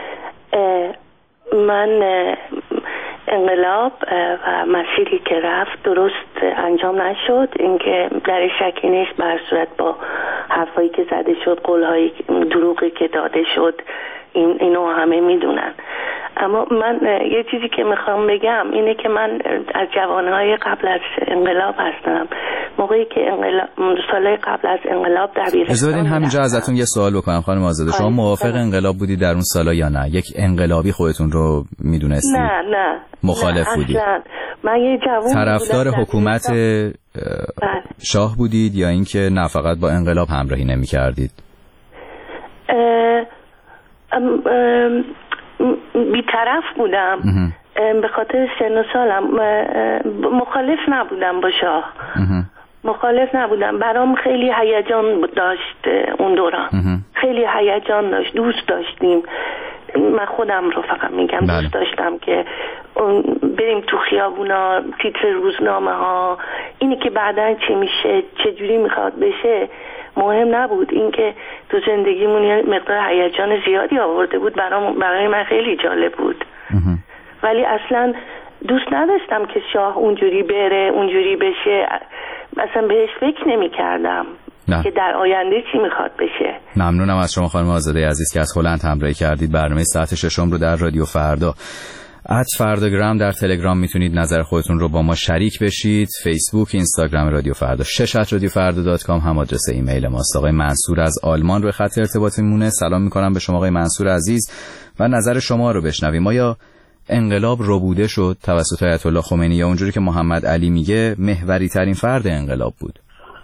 من انقلاب و مسیری که رفت درست انجام نشد، اینکه در شکی نیست. بر صورت با حرفایی که زده شد، قولهایی دروغی که داده شد، این اینو همه میدونن. اما من یه چیزی که میخوام بگم اینه که من از جوانهای قبل از انقلاب هستم. موقعی که انقلاب سالهای قبل از انقلاب دبیرستان. اجازه بدین همینجا ازتون یه سوال بکنم خانم آزاده. شما موافق انقلاب بودی در اون سالا یا نه؟ یک انقلابی خودتون رو میدونستید؟ نه نه مخالف نه بودید؟ من یه جوان طرفدار حکومت شاه بودید یا اینکه نه فقط با انقلاب همراهی نمی‌کردید؟ بی‌طرف بودم. به خاطر سن و سالم مخالف نبودم با شاه. مخالف نبودم. برام خیلی هیجان داشت اون دوران. خیلی هیجان داشت. دوست داشتیم. من خودم رو فقط میگم بله. دوست داشتم که بریم تو خیابونا، تیتر روزنامه ها، اینی که بعداً چی میشه، چه جوری میخواد بشه مهم نبود. اینکه تو زندگیمون یه مقدار هیجان زیادی آورده بود، برام برای من خیلی جالب بود. ولی اصلا دوست نداشتم که شاه اونجوری بره، اونجوری بشه. اصلا بهش فکر نمی کردم که در آینده چی میخواد بشه. ممنونم از شما خانم آزاده عزیز که از هلند همراهی کردید. برنامه ساعت ششم رو در رادیو فردا ات فرداگرام در تلگرام میتونید نظر خودتون رو با ما شریک بشید. فیسبوک، اینستاگرام رادیو فردا، شش ات رادیو فردا دات کام هم آدرس ایمیل ماست. آقای منصور از آلمان روی خط ارتباطی میمونه. سلام میکنم به شما آقای منصور عزیز و نظر شما رو بشنویم. آیا انقلاب ربوده شد توسط آیت الله خمینی یا اونجوری که محمد علی میگه محوری ترین فرد انقلاب بود؟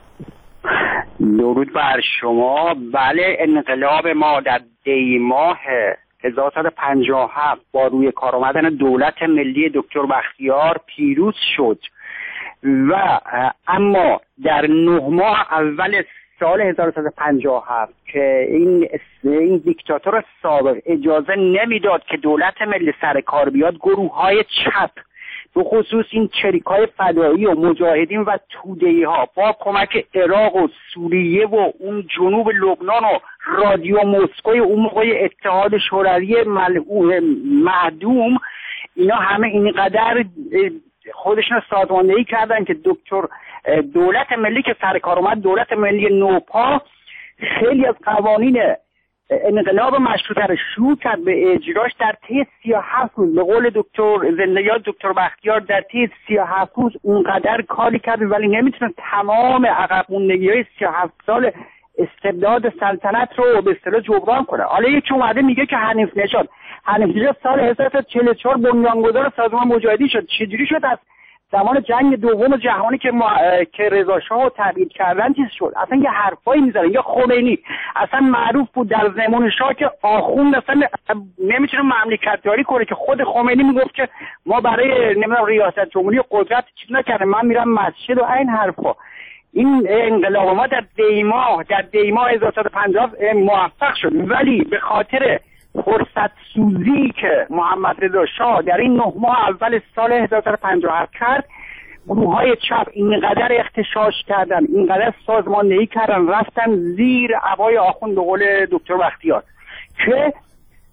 درود بر شما. بله، انقلاب ما در دی ماه هزار و سیصد و پنجاه و هفت با روی کار آمدن دولت ملی دکتر بختیار پیروز شد و اما در نه ماه اول سال هزار و سیصد و پنجاه و هفت که این این دیکتاتور سابق اجازه نمیداد که دولت ملی سر کار بیاد، گروه‌های چپ به خصوص این چریک‌های فدایی و مجاهدین و توده‌ای‌ها با کمک عراق و سوریه و اون جنوب لبنان و رادیو مسکوی اون موقع اتحاد شوروی معدوم، اینا همه اینقدر خودشون سازماندهی کردن که دکتر دولت ملی که سر کار اومد، دولت ملی نوپا، خیلی از قوانین انقلاب مشروطه رو شروع کرد به اجراش در طی سی و هفت روز. به قول دکتر زنده‌یاد دکتر بختیار در طی سی و هفت روز اونقدر کاری کرد ولی نمیتونه تمام عقب موندگی‌های سی و هفت سال استبداد سلطنت رو به اصطلاح جبران کنه. حالا یکی اومده میگه که حنیف نژاد حنیف نژاد سال هزار و سیصد و چهل و چهار بنیانگذار سازمان مجاهدین شد. چجوری شد؟ از زمان جنگ دوم جهانی که ما که رضا شاه رو تبعید کردن چیز شد. اصلا یه حرفایی میزنه. یا خمینی اصلا معروف بود در زمان شاه که آخوند اصلا نمیتونه مملکتداری کنه، که خود خمینی میگفت که ما برای نمیدونم ریاست جمهوری قدرت چیز نکردیم، من میرم مسجد و این حرفا. این انقلاب ما در دیما در دیما هزار و سیصد و پنجاه موفق شد، ولی به خاطر فرصت سوزی که محمد رضا شاه در این نه ماه اول سال هزار و سیصد و پنجاه و هفت کرد، گروه‌های چپ اینقدر اختشاش کردن، اینقدر سازماندهی کردن، رفتن زیر عبای آخوند به قول دکتر بختیار که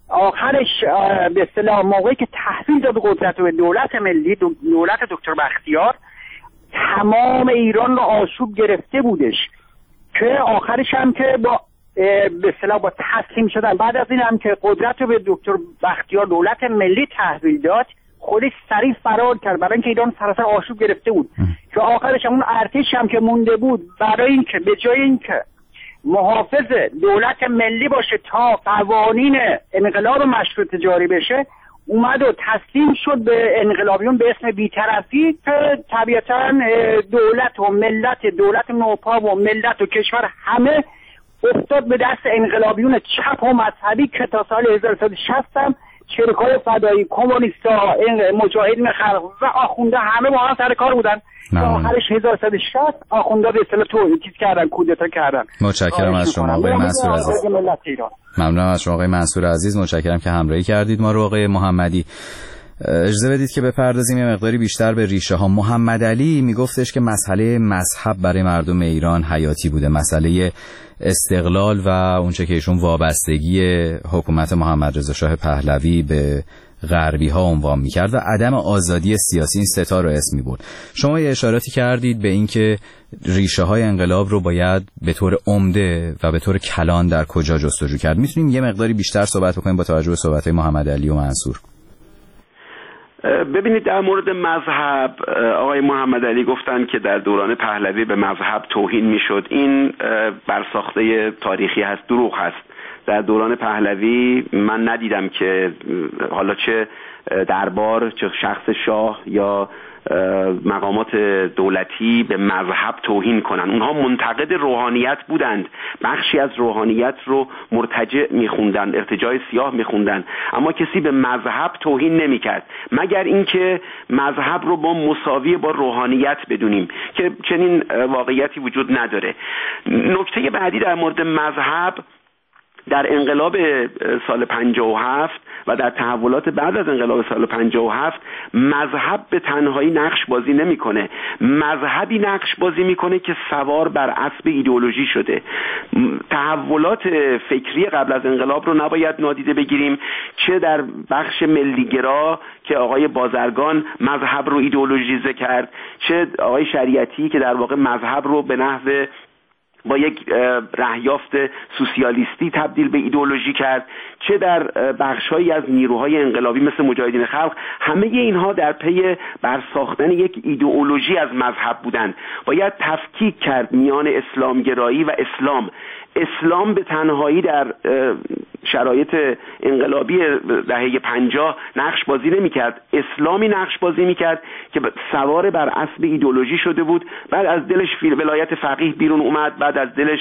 آخرش به اصطلاح موقعی که تحویل داد قدرت به دولت ملی، دولت دکتر بختیار، تمام ایران رو آشوب گرفته بودش که آخرش هم که با به اصطلاح با تسلیم شدن، بعد از این هم که قدرت رو به دکتر بختیار دولت ملی تحویل داد، خودش سریع فرار کرد برای اینکه ایران سراسر آشوب گرفته بود که آخرش هم اون ارتش هم که مونده بود برای اینکه به جای اینکه محافظ دولت ملی باشه تا قوانین انقلاب مشروطه جاری بشه، اومد و تسلیم شد به انقلابیون به اسم بی‌طرفی که طبیعتاً دولت و ملت، دولت نوپا و ملت و کشور همه افتاد به دست انقلابیون چپ و مذهبی که تا سال هزار و سیصد و شصت هم چریک‌های فدایی، کمونیست‌ها، مجاهدین خلق و آخونده همه با هم سر کار بودن. آخرش هزار و سیصد و شصت آخونده به اصطلاح تو چیز کردن، کودتا کردن. متشکرم از شما آقای منصور عزیز. ممنونم از شما آقای منصور عزیز. متشکرم که همراهی کردید ما رو. آقای محمدی، اجازه بدید که بپردازیم یه مقداری بیشتر به ریشه ها. محمد علی میگفتش که مسئله مذهب برای مردم ایران حیاتی بوده، مسئله استقلال و اونچه که ایشون وابستگی حکومت محمد رضا شاه پهلوی به غربی ها عنوان میکرد و عدم آزادی سیاسی، این ستا رو اسم میبرد. شما یه اشاراتی کردید به این که ریشه های انقلاب رو باید به طور عمده و به طور کلان در کجا جستجو کرد. میتونیم یه مقداری بیشتر صحبت بکنیم با توجه به صحبت های محمد علی و منصور؟ ببینید، در مورد مذهب آقای محمد علی گفتن که در دوران پهلوی به مذهب توهین میشد. این برساخته تاریخی هست، دروغ هست. در دوران پهلوی من ندیدم که حالا چه دربار، چه شخص شاه یا مقامات دولتی به مذهب توهین کنن. اونها منتقد روحانیت بودند، بخشی از روحانیت رو مرتجع میخوندن، ارتجاع سیاه میخوندن، اما کسی به مذهب توهین نمیکرد، مگر اینکه مذهب رو با مساوی با روحانیت بدونیم که چنین واقعیتی وجود نداره. نکته بعدی در مورد مذهب، در انقلاب سال پنجاه و هفت و در تحولات بعد از انقلاب سال پنجاه و هفت مذهب به تنهایی نقش بازی نمیکنه. مذهبی نقش بازی میکنه که سوار بر اسب ایدئولوژی شده. تحولات فکری قبل از انقلاب رو نباید نادیده بگیریم، چه در بخش ملیگرا که آقای بازرگان مذهب رو ایدئولوژیزه کرد، چه آقای شریعتی که در واقع مذهب رو به نحو با یک رهیافت سوسیالیستی تبدیل به ایدئولوژی کرد، چه در بخش‌هایی از نیروهای انقلابی مثل مجاهدین خلق. همه اینها در پی برساختن یک ایدئولوژی از مذهب بودند. باید تفکیک کرد میان اسلامگرایی و اسلام. اسلام به تنهایی در شرایط انقلابی دهه پنجاه نقش بازی نمی کرد. اسلامی نقش بازی می کرد که سوار بر اسب ایدئولوژی شده بود. بعد از دلش ولایت فقیه بیرون اومد، بعد از دلش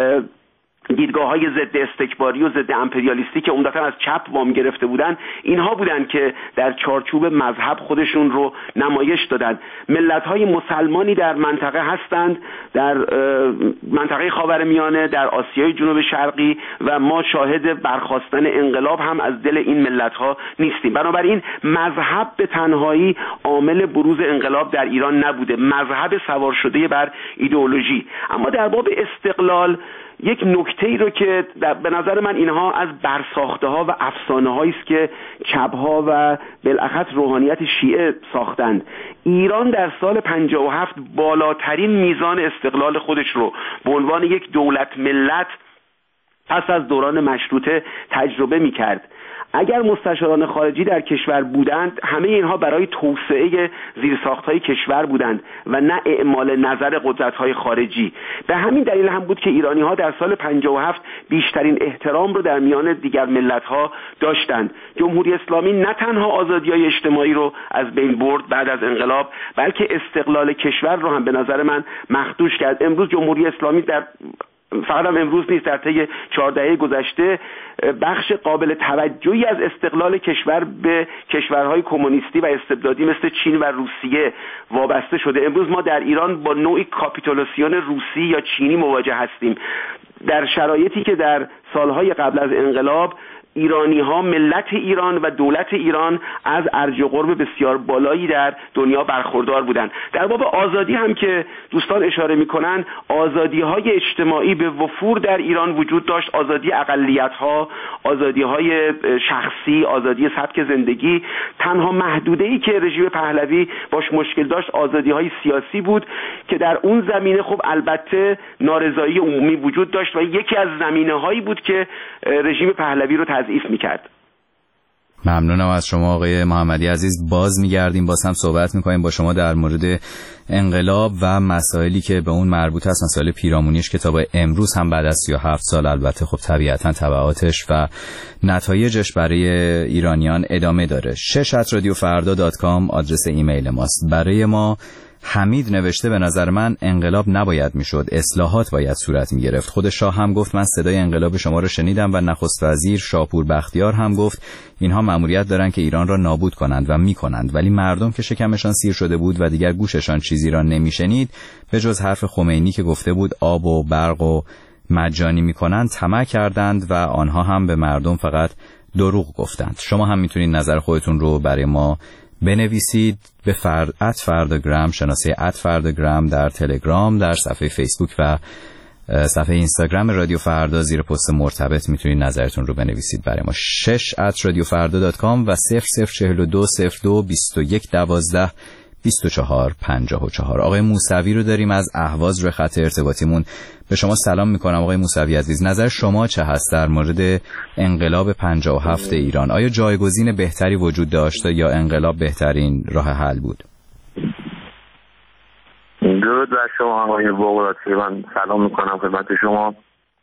دیدگاه‌های ضد استکباری و ضد امپریالیستی که عمدتاً از چپ وام گرفته بودن، اینها بودند که در چارچوب مذهب خودشون رو نمایش دادند. ملت‌های مسلمانی در منطقه هستند، در منطقه خاورمیانه، در آسیای جنوب شرقی، و ما شاهد برخاستن انقلاب هم از دل این ملت‌ها نیستیم. بنابراین مذهب به تنهایی عامل بروز انقلاب در ایران نبوده، مذهب سوار شده بر ایدئولوژی. اما در باب استقلال یک نکته‌ای رو که به نظر من اینها از برساخته ها و افسانه هایی است که چپ ها و بالاخص روحانیت شیعه ساختند. ایران در سال پنجاه و هفت بالاترین میزان استقلال خودش رو به عنوان یک دولت ملت پس از دوران مشروطه تجربه می‌کرد. اگر مستشاران خارجی در کشور بودند، همه اینها برای توسعه زیرساخت‌های کشور بودند و نه اعمال نظر قدرت‌های خارجی. به همین دلیل هم بود که ایرانی‌ها در سال پنجاه و هفت بیشترین احترام رو در میان دیگر ملت‌ها داشتند. جمهوری اسلامی نه تنها آزادی‌های اجتماعی رو از بین برد بعد از انقلاب، بلکه استقلال کشور رو هم به نظر من مخدوش کرد. امروز جمهوری اسلامی در فقط هم امروز نیست، در طی چهار دهه گذشته بخش قابل توجهی از استقلال کشور به کشورهای کمونیستی و استبدادی مثل چین و روسیه وابسته شده. امروز ما در ایران با نوعی کاپیتولاسیون روسی یا چینی مواجه هستیم، در شرایطی که در سالهای قبل از انقلاب ایرانی ها، ملت ایران و دولت ایران از ارج و قرب بسیار بالایی در دنیا برخوردار بودن. در باب آزادی هم که دوستان اشاره میکنن، آزادی های اجتماعی به وفور در ایران وجود داشت، آزادی اقلیت ها، آزادی های شخصی، آزادی سبک زندگی. تنها محدوده ای که رژیم پهلوی باش مشکل داشت آزادی های سیاسی بود که در اون زمینه خب البته نارضایی عمومی وجود داشت و یکی از زمینه هایی بود که رژیم پهلوی رو تضعیف میکرد. ممنونم از شما آقای محمدی عزیز. باز میگردیم، باز هم صحبت میکنیم با شما در مورد انقلاب و مسائلی که به اون مربوط هست، مسائل پیرامونیش که تا به امروز هم بعد از سی و هفت سال البته خب طبیعتا تبعاتش و نتایجش برای ایرانیان ادامه داره. شش ات رادیو فردا دات کام آدرس ایمیل ماست. برای ما حمید نوشته به نظر من انقلاب نباید میشد، اصلاحات باید صورت میگرفت. خود شاه هم گفت من صدای انقلاب شما رو شنیدم و نخست وزیر شاپور بختیار هم گفت اینها مأموریت دارن که ایران را نابود کنند و میکنند، ولی مردم که شکمشان سیر شده بود و دیگر گوششان چیزی را نمیشنید، به جز حرف خمینی که گفته بود آب و برق و مجانی میکنند طمع کردند و آنها هم به مردم فقط دروغ گفتند. شما هم میتونید نظر خودتون رو برای ما بنویسید به فرد ات فرداگرام، شناسه ات فرداگرام در تلگرام، در صفحه فیسبوک و صفحه اینستاگرام رادیو فردا زیر پست مرتبط میتونید نظرتون رو بنویسید برای ما. شش ات رادیو فردا دات کام و صفر صفر چهل و دو صفر دو بیست و یک دوازده بیست و چهار پنجاه و چهار. آقای موسوی رو داریم از اهواز روی خط ارتباطیمون. به شما سلام میکنم آقای موسوی عزیز. نظر شما چه هست در مورد انقلاب پنجاه و هفت ایران؟ آیا جایگزین بهتری وجود داشته یا انقلاب بهترین راه حل بود؟ درود بر شما آقای بغراتی. من سلام میکنم خدمت شما،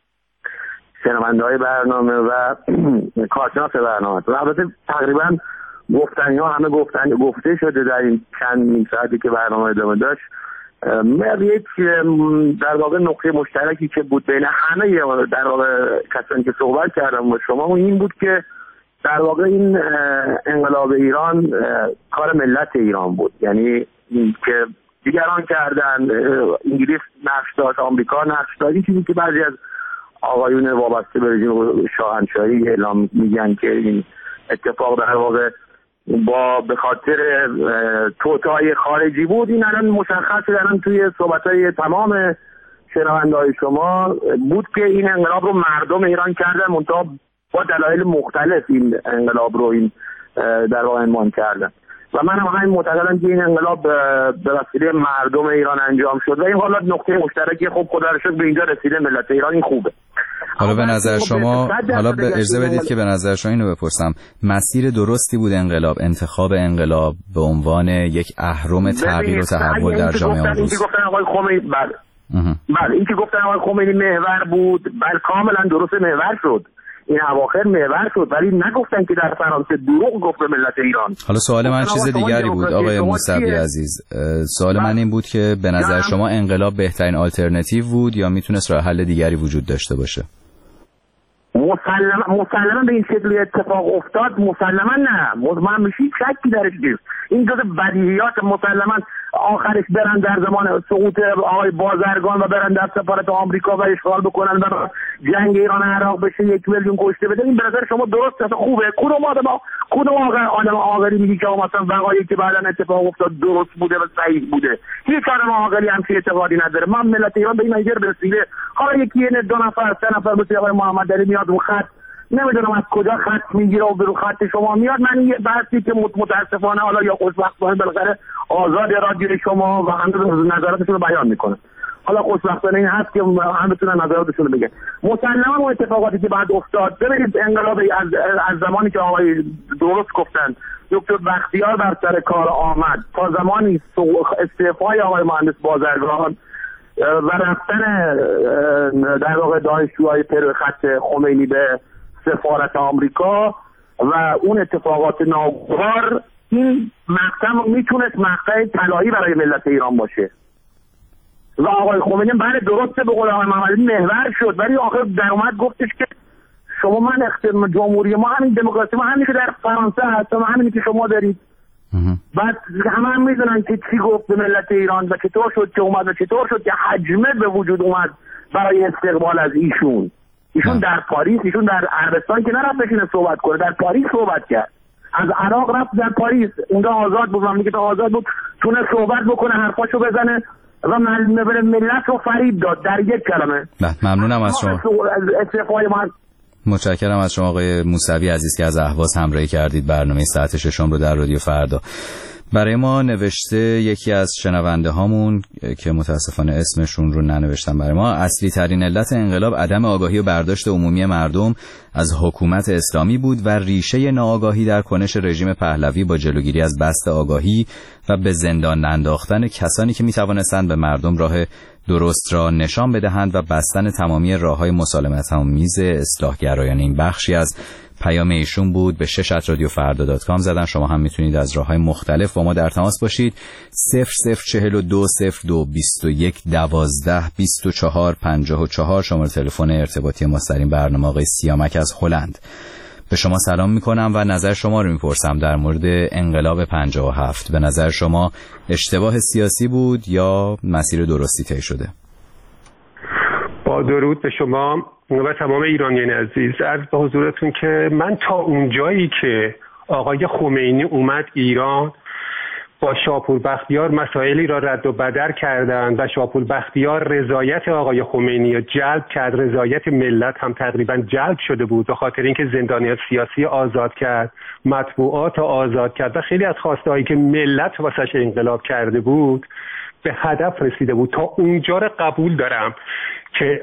شنونده های برنامه و کارشناس برنامه. و البته تقریبا گفتنی ها همه گفتن گفته شده در این چند نیم ساعتی که برنامه ادامه داشت. یک در واقع نقطه مشترکی که بود بین همه در واقع کسانی که صحبت کردم با شما این بود که در واقع این انقلاب ایران کار ملت ایران بود، یعنی که دیگران کردن، انگلیس نقش داشت، آمریکا نقش داشت. این چیزی که بعضی از آقایون وابسته به رژیم شاهنشاهی اعلام میگن که این اتفاق در واقع با به خاطر توطئه خارجی بود، این الان مشخص الان توی صحبت‌های تمام شنونده‌های شما بود که این انقلاب رو مردم ایران کردن، منتها با دلایل مختلف این انقلاب رو این در واقع عنوان کردن و من هم همین معتقدم که این انقلاب به وسیله مردم ایران انجام شد و این حالا نقطه مشترکی خب خدا رو شکر به اینجا رسیده ملت ایران. این خوبه. حالا به نظر شما، حالا به اجازه بدید که به نظر شما اینو بپرسم، مسیر درستی بود انقلاب، انتخاب انقلاب به عنوان یک اهرم تغییر و تحول در جامعه امروز؟ این که گفتن آقای خمینی بله بله این که گفتن آقای خمینی محور بود، بله کاملا درست محور شد، این اواخر محور شد، ولی نگفتن که در فرانسه دروغ گفت به ملت ایران. حالا سوال من چیز دیگری بود آقای موسوی عزیز. سوال من این بود که به نظر شما انقلاب بهترین آلترناتیو بود یا میتونست راه حل دیگری وجود داشته باشه؟ مسلما مسلما به این شکلی اتفاق افتاد، مسلما نه، مطمئن بشید شکی درش نیست. این جزء بدیهیات مسلما آخرش برن در زمان سقوط آقای بازرگان و برن در سفارت آمریکا و اشغال بکنن و جنگ ایران عراق بشه، یک میلیون کشته بده. این به نظر شما درست خوبه؟ کدوم آدم کدوم آدم عاقلی میگی که مثلا وقایعی که بعداً اتفاق افتاد درست بوده و صحیح بوده؟ هیچ آدم عاقلی هم چه اعتقادی نداره. من ملت ایران به این نظر برسیده. حالا یکی نه دو نفر سه نفر مثل آقای محمد علی میاد رو خط، نمیدونم از کجا خط میگیره و برو خط شما میاد. من یه بحثی که متاسفانه حالا یا خوشبختانه بالاخره آزاد رادیو شما و هم نظراتشون رو بیان میکنه. حالا خوشبختانه این هست که هم بتونن نظراتشون رو بگن. مسلما اون اتفاقاتی که بعد افتاد، ببینید انقلاب از از زمانی که آقای درست گفتن دکتر بختیار بر سر کار آمد تا زمانی استعفای آقای مهندس بازرگان و رفتن در واقع دانشجوهای پر خط خمینی به سفارت آمریکا و اون اتفاقات ناگوار، این مقطع میتونست مقطع طلایی برای ملت ایران باشه و آقای خمینی بله درسته به قول آقای محمدی محور شد، ولی آخر در اومد گفتش که شما من اختیار جمهوری ما همین دموکراسی ما همین که در فرانسه هست و همین که شما دارید. بعد همه هم میدونن که چی گفت به ملت ایران و چطور شد که اومد و چطور شد که حجمه به وجود اومد برای استقبال از ایشون. ایشون نه. در پاریس، ایشون در عربستان که نرفت بشینه صحبت کنه، در پاریس صحبت کرد. از عراق رفت در پاریس، اونجا آزاد بود، مملکت آزاد بود، تونه صحبت بکنه، حرفاشو بزنه و ملت رو فریب داد در یک کلمه. ممنونم از شما. استعفای ما. متشکرم از شما آقای موسوی عزیز که از اهواز همراهی کردید برنامه ساعت ششم رو در رادیو فردا. برای ما نوشته یکی از شنونده هامون که متاسفانه اسمشون رو ننوشتم برای ما: اصلی ترین علت انقلاب عدم آگاهی و برداشت عمومی مردم از حکومت اسلامی بود و ریشه ناآگاهی در کنش رژیم پهلوی با جلوگیری از بسط آگاهی و به زندان انداختن کسانی که میتوانستند به مردم راه درست را نشان بدهند و بستن تمامی راههای مسالمت آمیز اصلاحگرایانه. این بخشی از پیام ایشون بود. به شش ات رادیو فردا دات کام زدن. شما هم میتونید از راههای مختلف با ما در تماس باشید. صفر صفر چهل و دو صفر دو بیست و یک دوازده بیست و چهار پنجاه و چهار شماره تلفن ارتباطی ما در این برنامه. آقای سیامک از هلند. به شما سلام میکنم و نظر شما رو میپرسم در مورد انقلاب پنجاه و هفت. به نظر شما اشتباه سیاسی بود یا مسیر درستی طی شده؟ با درود به شما و تمام ایرانیان عزیز، عرض به حضورتون که من تا اونجایی که آقای خمینی اومد ایران با شاپور بختیار مسائلی را رد و بدل کردند و شاپور بختیار رضایت آقای خمینی را جلب کرد، رضایت ملت هم تقریبا جلب شده بود به خاطر اینکه زندانیان سیاسی آزاد کرد، مطبوعات آزاد کرد و خیلی از خواسته هایی که ملت واسش انقلاب کرده بود به هدف رسیده بود. تا اونجا را قبول دارم که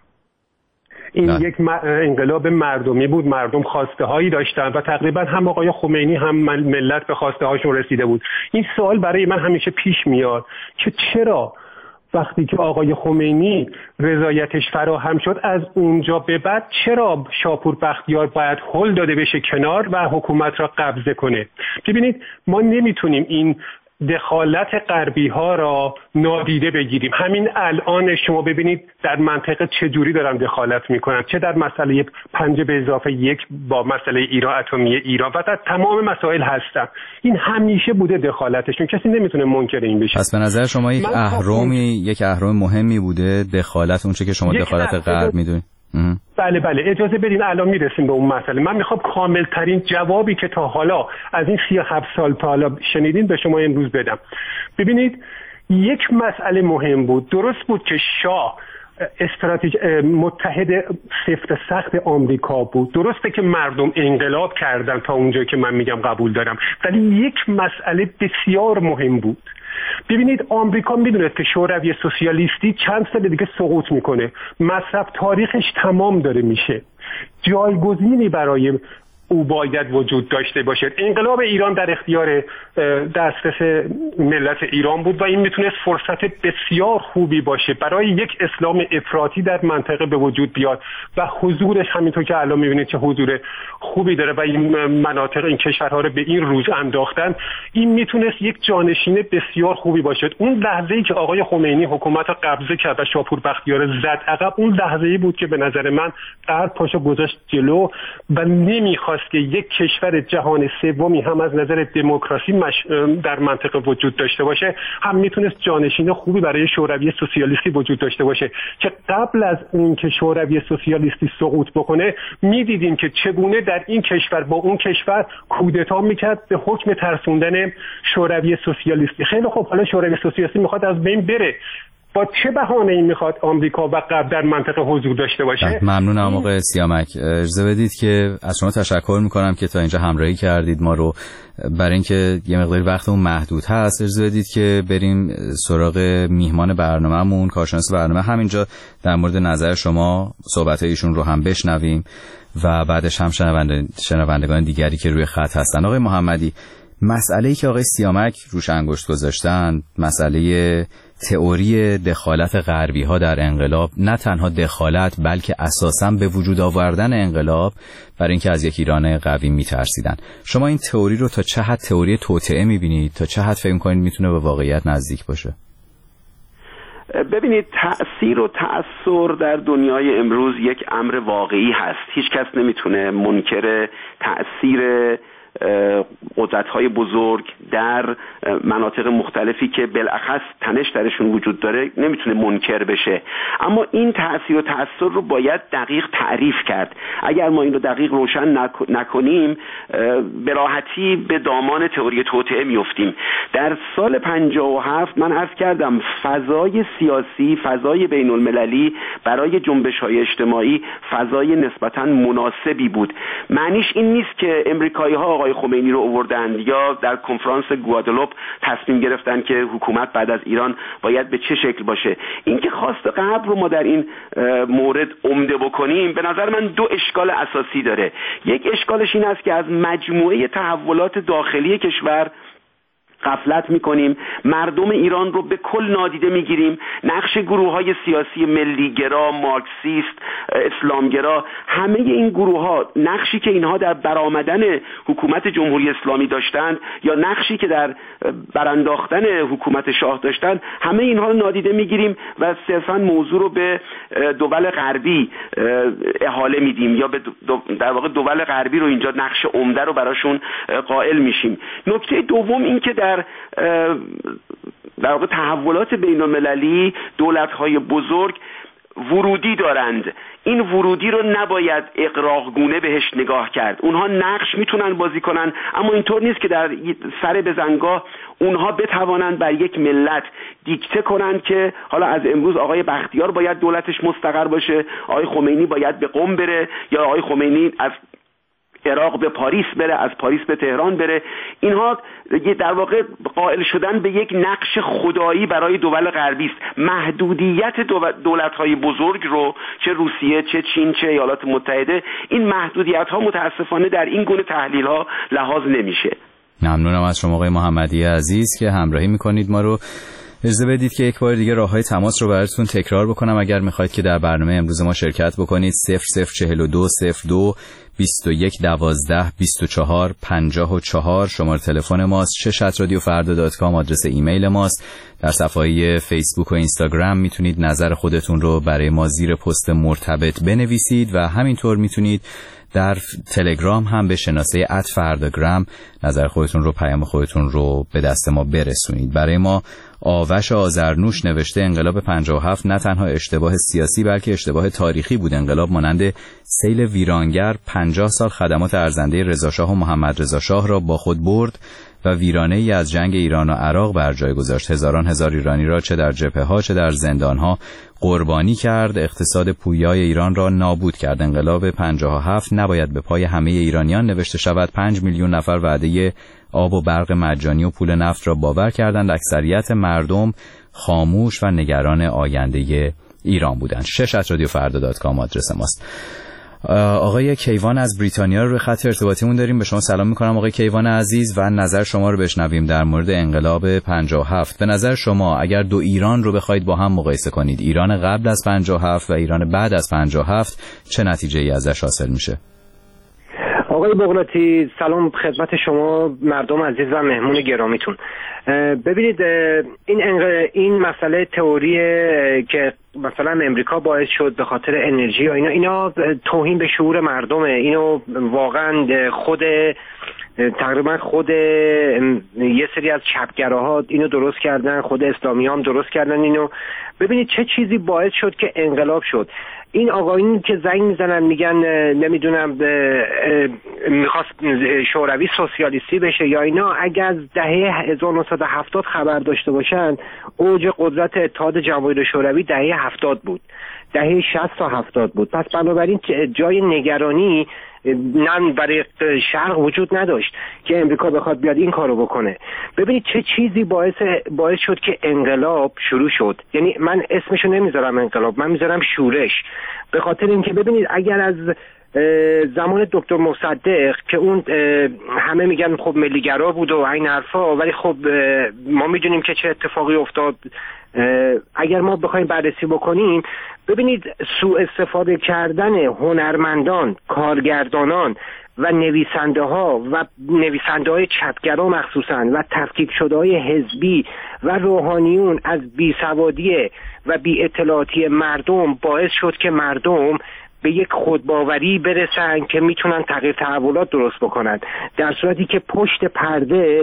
این نه. یک انقلاب مردمی بود، مردم خواسته هایی داشتن و تقریبا هم آقای خمینی هم ملت به خواسته هاشون رسیده بود. این سوال برای من همیشه پیش میاد که چرا وقتی که آقای خمینی رضایتش فراهم شد از اونجا به بعد چرا شاپور بختیار باید هل داده بشه کنار و حکومت را قبضه کنه؟ ببینید ما نمیتونیم این دخالت غربی ها را نادیده بگیریم. همین الان شما ببینید در منطقه چه جوری دارن دخالت میکنن، چه در مسئله پنج به اضافه یک با مسئله ایران اتمی ایران و در تمام مسائل هستن. این همیشه بوده دخالتشون، کسی نمیتونه منکر این بشه. پس به نظر شما یک اهرامی یک اهرام مهمی بوده دخالت، اون چه که شما دخالت غرب میدونید؟ بله بله اجازه بدین الان میرسیم به اون مسئله. من میخوام کامل ترین جوابی که تا حالا از این سی و هفت سال تا حالا شنیدین به شما امروز بدم. ببینید یک مسئله مهم بود، درست بود که شاه استراتژی متحد سفت سخت آمریکا بود، درسته که مردم انقلاب کردن تا اونجایی که من میگم قبول دارم، ولی یک مسئله بسیار مهم بود. ببینید آمریکا میدونه که شوروی سوسیالیستی چند سال دیگه سقوط میکنه، مصرف تاریخش تمام داره میشه، جایگزینی برای او باید وجود داشته باشد. انقلاب ایران در اختیار دسترس ملت ایران بود و این میتونست فرصت بسیار خوبی باشه برای یک اسلام افراطی در منطقه به وجود بیاد و حضورش همینطور که الان میبینید چه حضور خوبی داره و این مناطق این کشورها رو به این روز انداختن. این میتونست یک جانشین بسیار خوبی باشد. اون لحظه‌ای که آقای خمینی حکومت رو قبضه کرد و شاپور بختیار زد عقب، اون لحظه‌ای بود که به نظر من غرب پاشو گذاشت جلو و نمیخواست که یک کشور جهان سومی هم از نظر دموکراسی مش... در منطقه وجود داشته باشه، هم میتونست جانشین خوبی برای شوروی سوسیالیستی وجود داشته باشه که قبل از اون که شوروی سوسیالیستی سقوط بکنه میدیدیم که چگونه در این کشور با اون کشور کودتا میکرد به حکم ترسوندن شوروی سوسیالیستی. خیلی خوب، حالا شوروی سوسیالیستی میخواد از بین بره، با چه بهانه‌ای میخواد آمریکا و غرب در منطقه حضور داشته باشه؟ ممنونم آقای سیامک. اجازه بدید که از شما تشکر میکنم که تا اینجا همراهی کردید ما رو. برای اینکه یه مقداری وقتمون محدود هست اجازه بدید که بریم سراغ میهمان برنامه‌مون، کارشناس برنامه، همینجا در مورد نظر شما صحبت‌های ایشون رو هم بشنویم و بعدش هم شنونده شنوندگان دیگری که روی خط هستن. آقای محمدی، مسئله‌ای که آقای سیامک روش انگشت گذاشتن، مسئله تئوری دخالت غربی ها در انقلاب، نه تنها دخالت بلکه اساساً به وجود آوردن انقلاب برای اینکه از یک ایران قوی میترسیدن. شما این تئوری رو تا چه حد تئوری توطئه میبینید، تا چه حد فکر می‌کنید میتونه به واقعیت نزدیک باشه؟ ببینید تأثیر و تأثیر در دنیای امروز یک امر واقعی هست. هیچ کس نمیتونه منکر تأثیر قدرت‌های بزرگ در مناطق مختلفی که بالاخص تنش درشون وجود داره نمیتونه منکر بشه. اما این تأثیر و تأثیر رو باید دقیق تعریف کرد. اگر ما این رو دقیق روشن نکنیم به راحتی به دامان تئوری توطئه میافتیم. در سال پنجاه و هفت من عرض کردم فضای سیاسی، فضای بین المللی برای جنبش‌های اجتماعی فضای نسبتاً مناسبی بود. معنیش این نیست که امریکایی‌ها آقای خمینی رو آوردند یا در کنفرانس گوادلوپ تصمیم گرفتن که حکومت بعد از ایران باید به چه شکل باشه. اینکه خواست غرب رو ما در این مورد عمده بکنیم به نظر من دو اشکال اساسی داره. یک اشکالش این است که از مجموعه تحولات داخلی کشور غفلت میکنیم، مردم ایران رو به کل نادیده میگیریم، نقش گروه‌های سیاسی ملیگرا، مارکسیست، اسلامگرا، همه این گروه‌ها نقشی که اینها در برآمدن حکومت جمهوری اسلامی داشتند یا نقشی که در برانداختن حکومت شاه داشتند، همه اینها رو نادیده میگیریم و صرفاً موضوع رو به دول غربی احاله میدیم یا به در واقع دول غربی رو اینجا نقش عمده رو براشون قائل میشیم. نکته دوم این که در در واقع تحولات بین المللی دولت‌های بزرگ ورودی دارند. این ورودی رو نباید اغراقگونه بهش نگاه کرد. اونها نقش میتونن بازی کنن، اما اینطور نیست که در سر بزنگاه اونها بتوانند بر یک ملت دیکته کنند که حالا از امروز آقای بختیار باید دولتش مستقر باشه، آقای خمینی باید به قم بره یا آقای خمینی از عراق به پاریس بره، از پاریس به تهران بره. اینها در واقع قائل شدن به یک نقش خدایی برای دول غربی است. محدودیت دولت‌های بزرگ رو چه روسیه، چه چین، چه ایالات متحده، این محدودیت‌ها متاسفانه در این گونه تحلیل‌ها لحاظ نمیشه. ممنونم از شما آقای محمدی عزیز که همراهی می‌کنید ما رو. اجازه بدید که یک بار دیگه راههای تماس رو براتون تکرار بکنم اگر میخواید که در برنامه امروز ما شرکت بکنید. صفر صفر چهل و دو صفر دو بیست و یک دوازده بیست و چهار پنجاه و چهار شماره تلفن ماست. شش ات رادیو فردا دات کام آدرس ایمیل ماست. در صفحه‌های فیسبوک و اینستاگرام میتونید نظر خودتون رو برای ما زیر پست مرتبط بنویسید و همینطور میتونید در تلگرام هم به شناسه ات فرداگرام نظر خودتون رو، پیام خودتون رو به دست ما برسونید. برای ما آوش آذرنوش نوشته انقلاب پنجاه و هفت نه تنها اشتباه سیاسی بلکه اشتباه تاریخی بود. انقلاب مانند سیل ویرانگر پنجاه سال خدمات ارزنده رضاشاه و محمد رضا شاه را با خود برد و ویرانه ای از جنگ ایران و عراق بر جای گذاشت. هزاران هزار ایرانی را چه در جبهه‌ها چه در زندان‌ها قربانی کرد. اقتصاد پویای ایران را نابود کرد. انقلاب پنجاه و هفت نباید به پای همه ایرانیان نوشته شود. پنج میلیون نفر وعده آب و برق مجانی و پول نفت را باور کردند. اکثریت مردم خاموش و نگران آینده ایران بودند. شش ات رادیو فردا دات کام آدرس ماست. آقای کیوان از بریتانیا رو به خط ارتباطیمون داریم. به شما سلام میکنم آقای کیوان عزیز و نظر شما رو بشنویم در مورد انقلاب پنجاه و هفت. به نظر شما اگر دو ایران رو بخواید با هم مقایسه کنید، ایران قبل از پنجاه و هفت و ایران بعد از پنجاه و هفت، چه نتیجه ای ازش حاصل میشه؟ آقای بغراتی سلام خدمت شما مردم عزیز و مهمون گرامیتون. ببینید این این مسئله تئوری که مثلا امریکا باعث شد به خاطر انرژی و اینا اینا توهین به شعور مردمه. اینو واقعا خود تقریبا خود یه سری از چپگراها اینو درست کردن، خود اسلامی هم درست کردن اینو. ببینید چه چیزی باعث شد که انقلاب شد. این آقایون که زنگ میزنن میگن نمیدونم میخواست شوروی سوسیالیستی بشه یا اینا، اگر از دهه هزار و نهصد و هفتاد خبر داشته باشن اوج قدرت اتحاد جماهیر شوروی دهه هفتاد بود، دهه شصت تا هفتاد بود. پس بنابراین جای نگرانی نه برای شرق وجود نداشت که امریکا بخواد بیاد این کارو بکنه. ببینید چه چیزی باعث باعث شد که انقلاب شروع شد. یعنی من اسمشو نمیذارم انقلاب، من میذارم شورش، به خاطر اینکه ببینید اگر از زمان دکتر مصدق که اون همه میگن خب ملیگرا بود و این حرفا، ولی خب ما میدونیم که چه اتفاقی افتاد. اگر ما بخوایم بررسی بکنیم ببینید سوء استفاده کردن هنرمندان، کارگردانان و نویسنده ها و نویسنده های چپگرا مخصوصا و تفکیک شده های حزبی و روحانیون از بیسوادی و بی اطلاعاتی مردم باعث شد که مردم به یک خودباوری برسن که میتونن تغییر تحولات درست بکنن، در صورتی که پشت پرده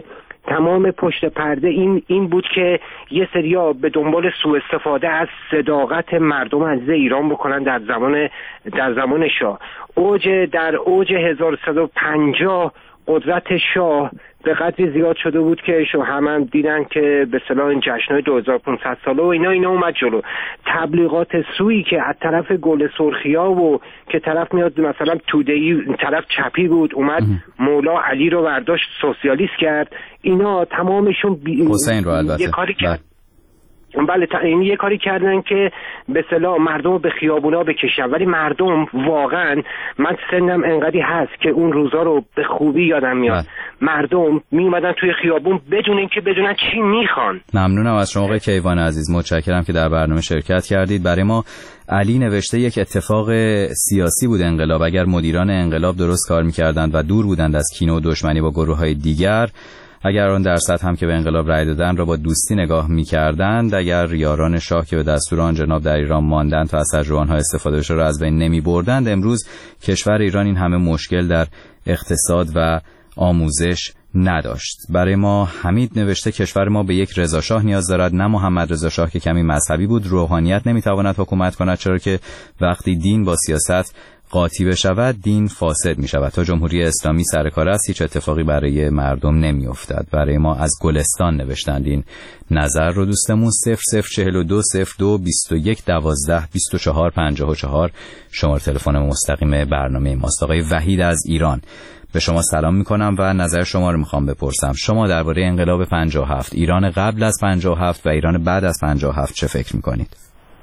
تمام پشت پرده این این بود که یه سریا به دنبال سوء استفاده از صداقت مردم عزیز ایران بکنن در زمان در زمان شاه. اوج در اوج هزار و صد و پنجاه قدرت شاه به قدری زیاد شده بود که شو هم دیدن که به اصطلاح این جشن‌های دو هزار و پانصد ساله و اینا اینا اومد جلو. تبلیغات سویی که از طرف گل سرخیا و که طرف میاد مثلا توده‌ای طرف چپی بود اومد مولا علی رو برداشت سوسیالیست کرد، اینا تمامشون بی... حسین رو البته یه کاری کرد. بله این یه کاری کردن که به اصطلاح مردم رو به خیابونا بکشن، ولی مردم واقعا من سنم انقدری هست که اون روزا رو به خوبی یادم میاد. مردم می اومدن توی خیابون بدون اینکه بدونن چی میخوان. ممنونم از شما آقای کیوان عزیز، متشکرم که در برنامه شرکت کردید. برای ما علی نوشته یک اتفاق سیاسی بود انقلاب. اگر مدیران انقلاب درست کار میکردند و دور بودند از کینه و دشمنی با گروه‌های دیگر، اگر آن درصد هم که به انقلاب رای دادن را با دوستی نگاه می‌کردند، اگر یاران شاه که به دستور آن جناب در ایران ماندند تا از تجربه‌ها استفاده را از بین نمی‌بردند، امروز کشور ایران این همه مشکل در اقتصاد و آموزش نداشت. برای ما حمید نوشته کشور ما به یک رضا شاه نیاز دارد، نه محمد رضا شاه که کمی مذهبی بود. روحانیت نمی‌تواند حکومت کند، چرا که وقتی دین با سیاست قاطی بشود دین فاسد می شود. تا جمهوری اسلامی سر کار است هیچ اتفاقی برای مردم نمی افتد. برای ما از گلستان نوشتند این نظر رو. دوستمون صفر صفر چهل و دو صفر دو بیست و یک دوازده بیست و چهار پنجاه و چهار شماره تلفن مستقیم برنامه ماست. آقای وحید از ایران، به شما سلام می کنم و نظر شما رو میخوام بپرسم. شما درباره انقلاب پنجاه و هفت، ایران قبل از پنجاه و هفت و ایران بعد از پنجاه و هفت چه فکر می کنید؟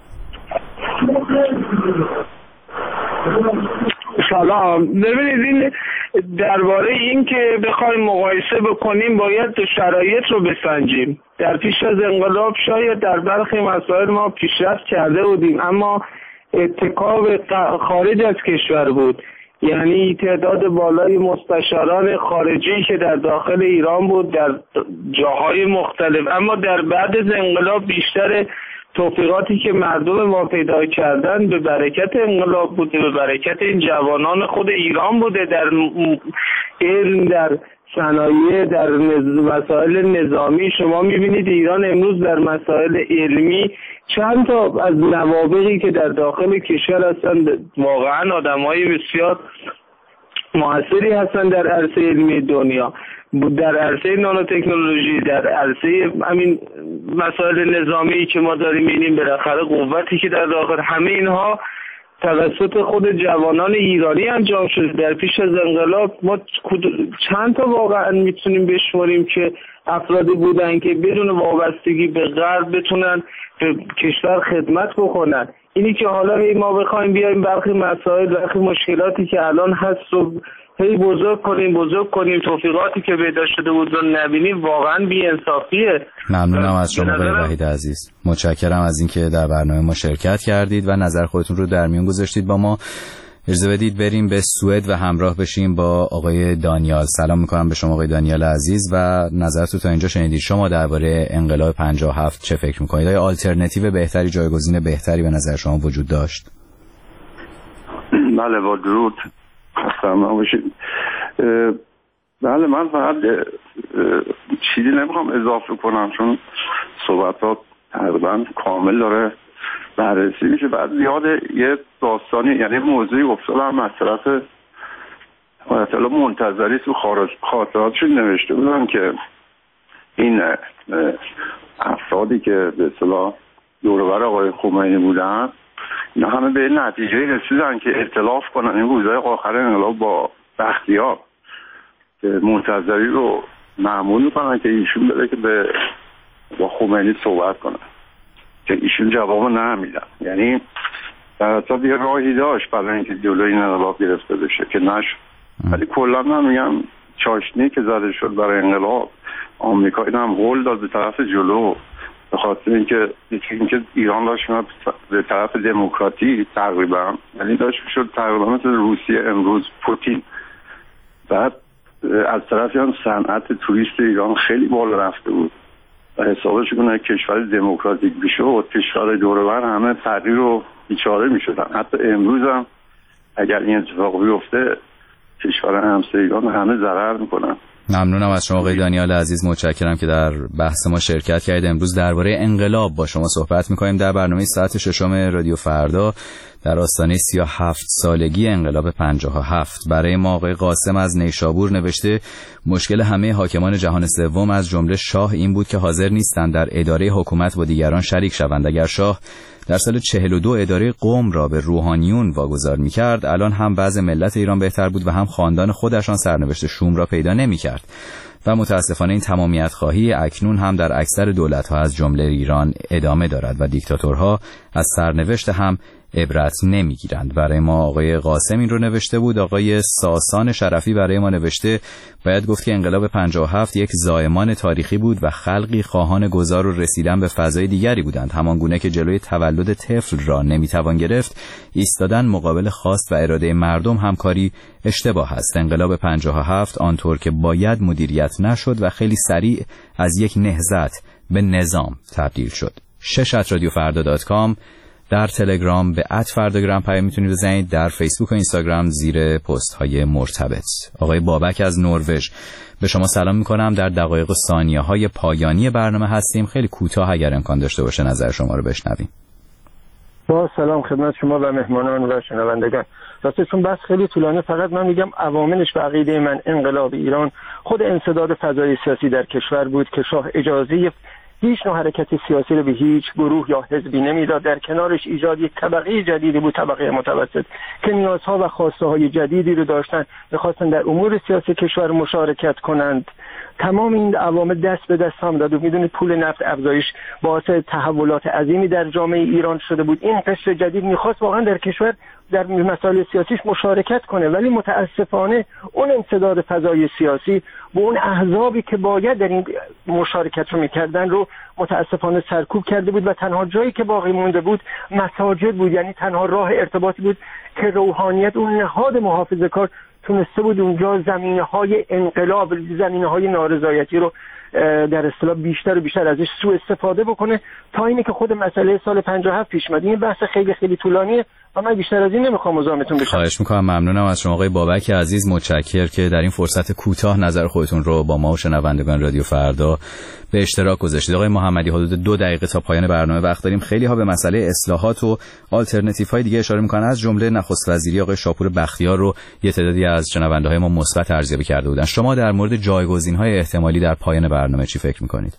سلام. ببینید این درباره این که بخوایم مقایسه بکنیم باید شرایط رو بسنجیم. در پیش از انقلاب شاید در برخی مسائل ما پیشرفت کرده بودیم، اما اتکا به خارج از کشور بود. یعنی تعداد بالای مستشاران خارجی که در داخل ایران بود در جاهای مختلف، اما در بعد از انقلاب بیشتر توفیقاتی که مردم ما پیدا کردن به برکت انقلاب بوده، به برکت این جوانان خود ایران بوده، در علم، در صنایع، در مسائل نظامی. شما میبینید ایران امروز در مسائل علمی چند تا از نوابغی که در داخل کشور هستند واقعا آدمای بسیار موثری هستند در عرصه علمی دنیا، در عرصه نانو تکنولوژی، در عرصه همین مسائل نظامی که ما داریم می‌بینیم، بالاخره قوتی که در داخل، همه اینها توسط خود جوانان ایرانی انجام شده. در پیش از انقلاب ما چند تا واقعا میتونیم بشماریم که افرادی بودن که بدون وابستگی به غرب بتونن به کشور خدمت بکنن. اینی که حالا ما بخوایم بیایم برخی مسائل، برخی مشکلاتی که الان هست و هی بزرگ کنیم بزرگ کنیم توفیقاتی که پیدا شده بود رو نبینیم، واقعا بی‌انصافیه. ممنونم از شما آقای وحید عزیز، متشکرم از اینکه در برنامه ما شرکت کردید و نظر خودتون رو در میون گذاشتید با ما. اجازه بدید بریم به سوئد و همراه بشیم با آقای دانیال. سلام میکنم به شما آقای دانیال عزیز و نظرتون تا اینجا شنیدید. شما درباره انقلاب پنجاه و هفت چه فکر میکنید؟ آیا آلترناتیو بهتری، جایگزین بهتری به نظر شما وجود داشت؟ بله با درود سلام باشید. بله من فقط چیزی نمیخوام اضافه کنم چون صحبتات تقریبا کامل داره بررسی میشه. بعد یاد یه داستانی، یعنی موضوعی افتادم از طرف آیت الله منتظری تو خاطراتشون نوشته بودن که این افرادی که به اصطلاح دور و بر آقای خمینی بودن اینا همه به این نتیجه رسیدن که ائتلاف کنن این روزهای آخر انقلاب با بختیار، که منتظری رو معمول میکنن که ایشون بده که به با خمینی صحبت کنن، که ایشون جواب نمیدن. یعنی در اصل یه راهی داشت برای اینکه جلوی این انقلاب گرفته بشه که نشد. ولی کلا من میگم چاشنی که زده شد برای انقلاب، آمریکا این هم قول داد به طرف جلو، به خاطر اینکه اینکه ایران داشت میاد به طرف دموکراتی تقریبا، یعنی داشت شد تقریبا مثل روسیه امروز پوتین. بعد از طرف هم صنعت توریست ایران خیلی بالا رفته بود و حسابش کنه کشور دموکراتیک بشه و کشور دور و بر همه فقیر و بیچاره میشدن. حتی امروز هم اگر این اتفاق بیفته کشور همسایگان همه ضرر میکنن. ممنونم از شما آقای دانیال عزیز، متشکرم که در بحث ما شرکت کردید. امروز درباره انقلاب با شما صحبت می‌کنیم در برنامه ساعت ششم رادیو فردا در آستانه سی و هفت سالگی انقلاب پنجاه و هفت. برای ما آقای قاسم از نیشابور نوشته مشکل همه حاکمان جهان سوم از جمله شاه این بود که حاضر نیستند در اداره حکومت با دیگران شریک شوند. اگر شاه در سال چهل و دو اداره قم را به روحانیون واگذار می‌کرد، الان هم وضع ملت ایران بهتر بود و هم خاندان خودشان سرنوشت شوم را پیدا نمی‌کرد. و متاسفانه این تمامیت خواهی اکنون هم در اکثر دولت‌ها از جمله ایران ادامه دارد و دیکتاتورها از سرنوشت هم عبرت نمیگیرند. برای ما آقای قاسم این رو نوشته بود. آقای ساسان شرفی برای ما نوشته باید گفت که انقلاب پنجاه و هفت یک زایمان تاریخی بود و خلقی خواهان گذار و رسیدن به فضای دیگری بودند. همان گونه که جلوی تولد طفل را نمیتوان گرفت، ایستادن مقابل خواست و اراده مردم همکاری اشتباه است. انقلاب پنجاه و هفت آنطور که باید مدیریت نشد و خیلی سریع از یک نهضت به نظام تبدیل شد. شش ات رادیو فردا دات کام، در تلگرام به ات فرداگرام پیام میتونید بزنید، در فیسبوک و اینستاگرام زیر پست های مرتبط. آقای بابک از نروژ، به شما سلام میکنم. در دقایق و ثانیه های پایانی برنامه هستیم، خیلی کوتاه اگر امکان داشته باشه نظر شما رو بشنویم. با سلام خدمت شما و مهمانان و شنوندگان. راستش بس خیلی طولانی، فقط من میگم عواملش به عقیده من انقلاب ایران خود انسداد فضای سیاسی در کشور بود که شاه اجازه هیچ نوع حرکت سیاسی رو به هیچ گروه یا حزبی نمیداد. در کنارش ایجاد یک طبقه جدیدی بود، طبقه متوسط، که نیازها و خواسته های جدیدی رو داشتن، می‌خواستن در امور سیاسی کشور مشارکت کنند. تمام این عوامل دست به دست هم داد و میدونید پول نفت افزایش باعث تحولات عظیمی در جامعه ایران شده بود. این قشر جدید می‌خواست واقعا در کشور در مسائل سیاسیش مشارکت کنه، ولی متاسفانه اون انسداد فضای سیاسی با اون احزابی که باید در این مشارکت رو میکردن رو متاسفانه سرکوب کرده بود و تنها جایی که باقی مونده بود مساجد بود. یعنی تنها راه ارتباطی بود که روحانیت، اون نهاد محافظه‌کار، تونسته بود اونجا زمینه‌های انقلاب، زمینه‌های نارضایتی رو در اصطلاح بیشتر و بیشتر ازش سوء استفاده بکنه، تا اینی که خود مسئله سال پنجاه و هفت پیش اومد. این بحث خیلی خیلی طولانیه و من بیشتر از این نمیخوام مزاحمتون بشم. خواهش میکنم. ممنونم از شما آقای بابک عزیز، متشکرم که در این فرصت کوتاه نظر خودتون رو با ما و شنوندگان رادیو فردا به اشتراک گذاشتید. آقای محمدی، حدود دو دقیقه تا پایان برنامه وقت داریم. خیلی ها به مسئله اصلاحات و آلترناتیو های دیگه اشاره میکنن، از جمله نخست وزیری آقای شاپور بختیار رو یه تعدادی از شنونده‌های ما مثبت ارزیابی کرده بودن. شما در مورد جایگزین‌های احتمالی در پایان برنامه چی فکر میکنید؟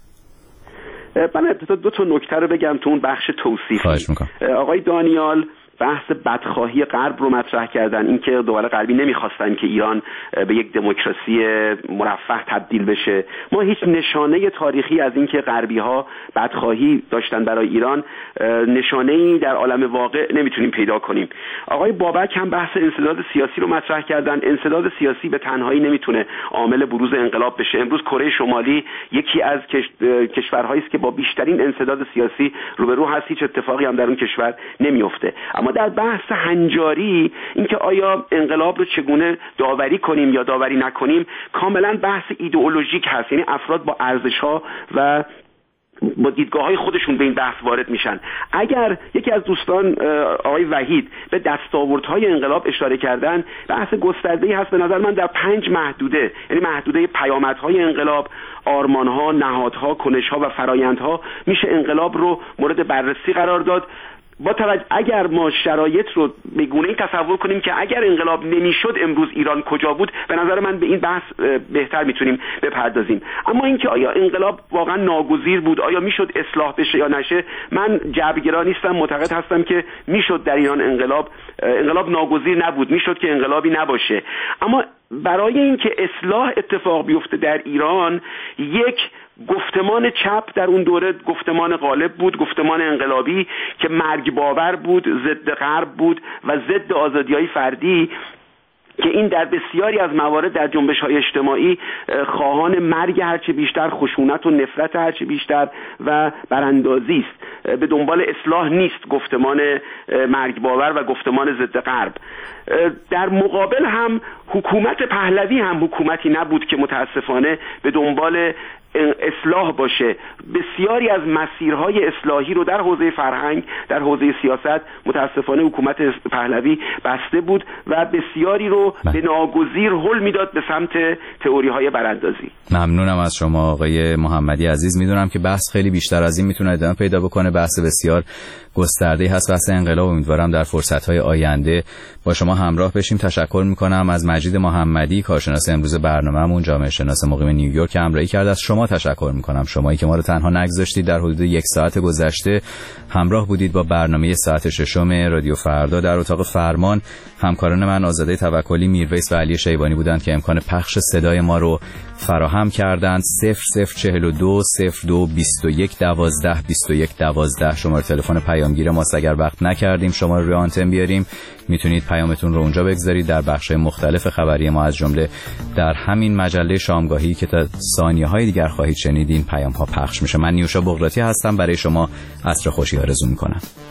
من ابتدا دو تا نکته رو بگم تو اون بخش توصیفی. خواهش میکنم. آقای دانیال بحث بدخواهی غرب رو مطرح کردن، اینکه دول غربی نمیخواستن که ایران به یک دموکراسی مرفه تبدیل بشه. ما هیچ نشانه تاریخی از اینکه غربی ها بدخواهی داشتن برای ایران، نشانه‌ای در عالم واقع نمیتونیم پیدا کنیم. آقای بابک هم بحث انسداد سیاسی رو مطرح کردن. انسداد سیاسی به تنهایی نمیتونه عامل بروز انقلاب بشه. امروز کره شمالی یکی از کشورهایی است که با بیشترین انسداد سیاسی روبرو هست، هیچ اتفاقی هم در اون کشور نمیفته. اما در بحث هنجاری، اینکه آیا انقلاب رو چگونه داوری کنیم یا داوری نکنیم، کاملا بحث ایدئولوژیک هست. یعنی افراد با ارزش‌ها و با دیدگاه‌های خودشون به این بحث وارد میشن. اگر یکی از دوستان آقای وحید به دستاوردهای انقلاب اشاره کردن، بحث گسترده‌ای هست به نظر من در پنج محدوده، یعنی محدوده پیامدهای انقلاب، آرمان‌ها، نهادها، کنش‌ها و فرایندها، میشه انقلاب رو مورد بررسی قرار داد. با توجه اگر ما شرایط رو به گونه‌ای تصور کنیم که اگر انقلاب نمیشد امروز ایران کجا بود، به نظر من به این بحث بهتر میتونیم بپردازیم. اما اینکه آیا انقلاب واقعا ناگزیر بود، آیا میشد اصلاح بشه یا نشه، من جبرگرا نیستم، معتقد هستم که میشد در ایران انقلاب انقلاب ناگزیر نبود، میشد که انقلابی نباشه. اما برای اینکه اصلاح اتفاق بیفته در ایران، یک گفتمان چپ در اون دوره گفتمان غالب بود، گفتمان انقلابی که مرگ باور بود، ضد غرب بود و ضد آزادی‌های فردی، که این در بسیاری از موارد در جنبش‌های اجتماعی خواهان مرگ هرچه بیشتر، خشونت و نفرت هرچه بیشتر و براندازی است. به دنبال اصلاح نیست گفتمان مرگ باور و گفتمان ضد غرب. در مقابل هم حکومت پهلوی هم حکومتی نبود که متاسفانه به دنبال اصلاح باشه. بسیاری از مسیرهای اصلاحی رو در حوزه فرهنگ، در حوزه سیاست متاسفانه حکومت پهلوی بسته بود و بسیاری رو به ناگزیر هل میداد به سمت تئوری‌های براندازی. ممنونم از شما آقای محمدی عزیز. میدونم که بحث خیلی بیشتر از این میتونه ادامه پیدا بکنه، بحث بسیار گسترده‌ای هست بحث انقلاب. امیدوارم در فرصت‌های آینده با شما همراه بشیم. تشکر میکنم از مجید محمدی، کارشناس امروز برنامه‌مون، جامعه شناس مقیم نیویورک که همراهی کرد. از شما تشکر میکنم، شمایی که ما رو تنها نگذاشتید. در حدود یک ساعت گذشته همراه بودید با برنامه ساعت ششم رادیو فردا. در اتاق فرمان همکاران من آزاده توکلی، میرویس و علی شیبانی بودند که امکان پخش صدای ما رو فراهم کردند. صفر صفر چهل و دو صفر دو بیست و یک دوازده بیست و یک دوازده شماره تلفن پیامگیر ماست. اگر وقت نکردیم شما رو روی آنتن بیاریم، میتونید پیامتون رو اونجا بگذارید. در بخش‌های مختلف خبری ما از جمله در همین مجله شامگاهی که تا ثانیه‌های دیگر خواهید شنید این پیام‌ها پخش میشه. من نیوشا بغراتی هستم، برای شما عصر خوشی آرزو میکنم.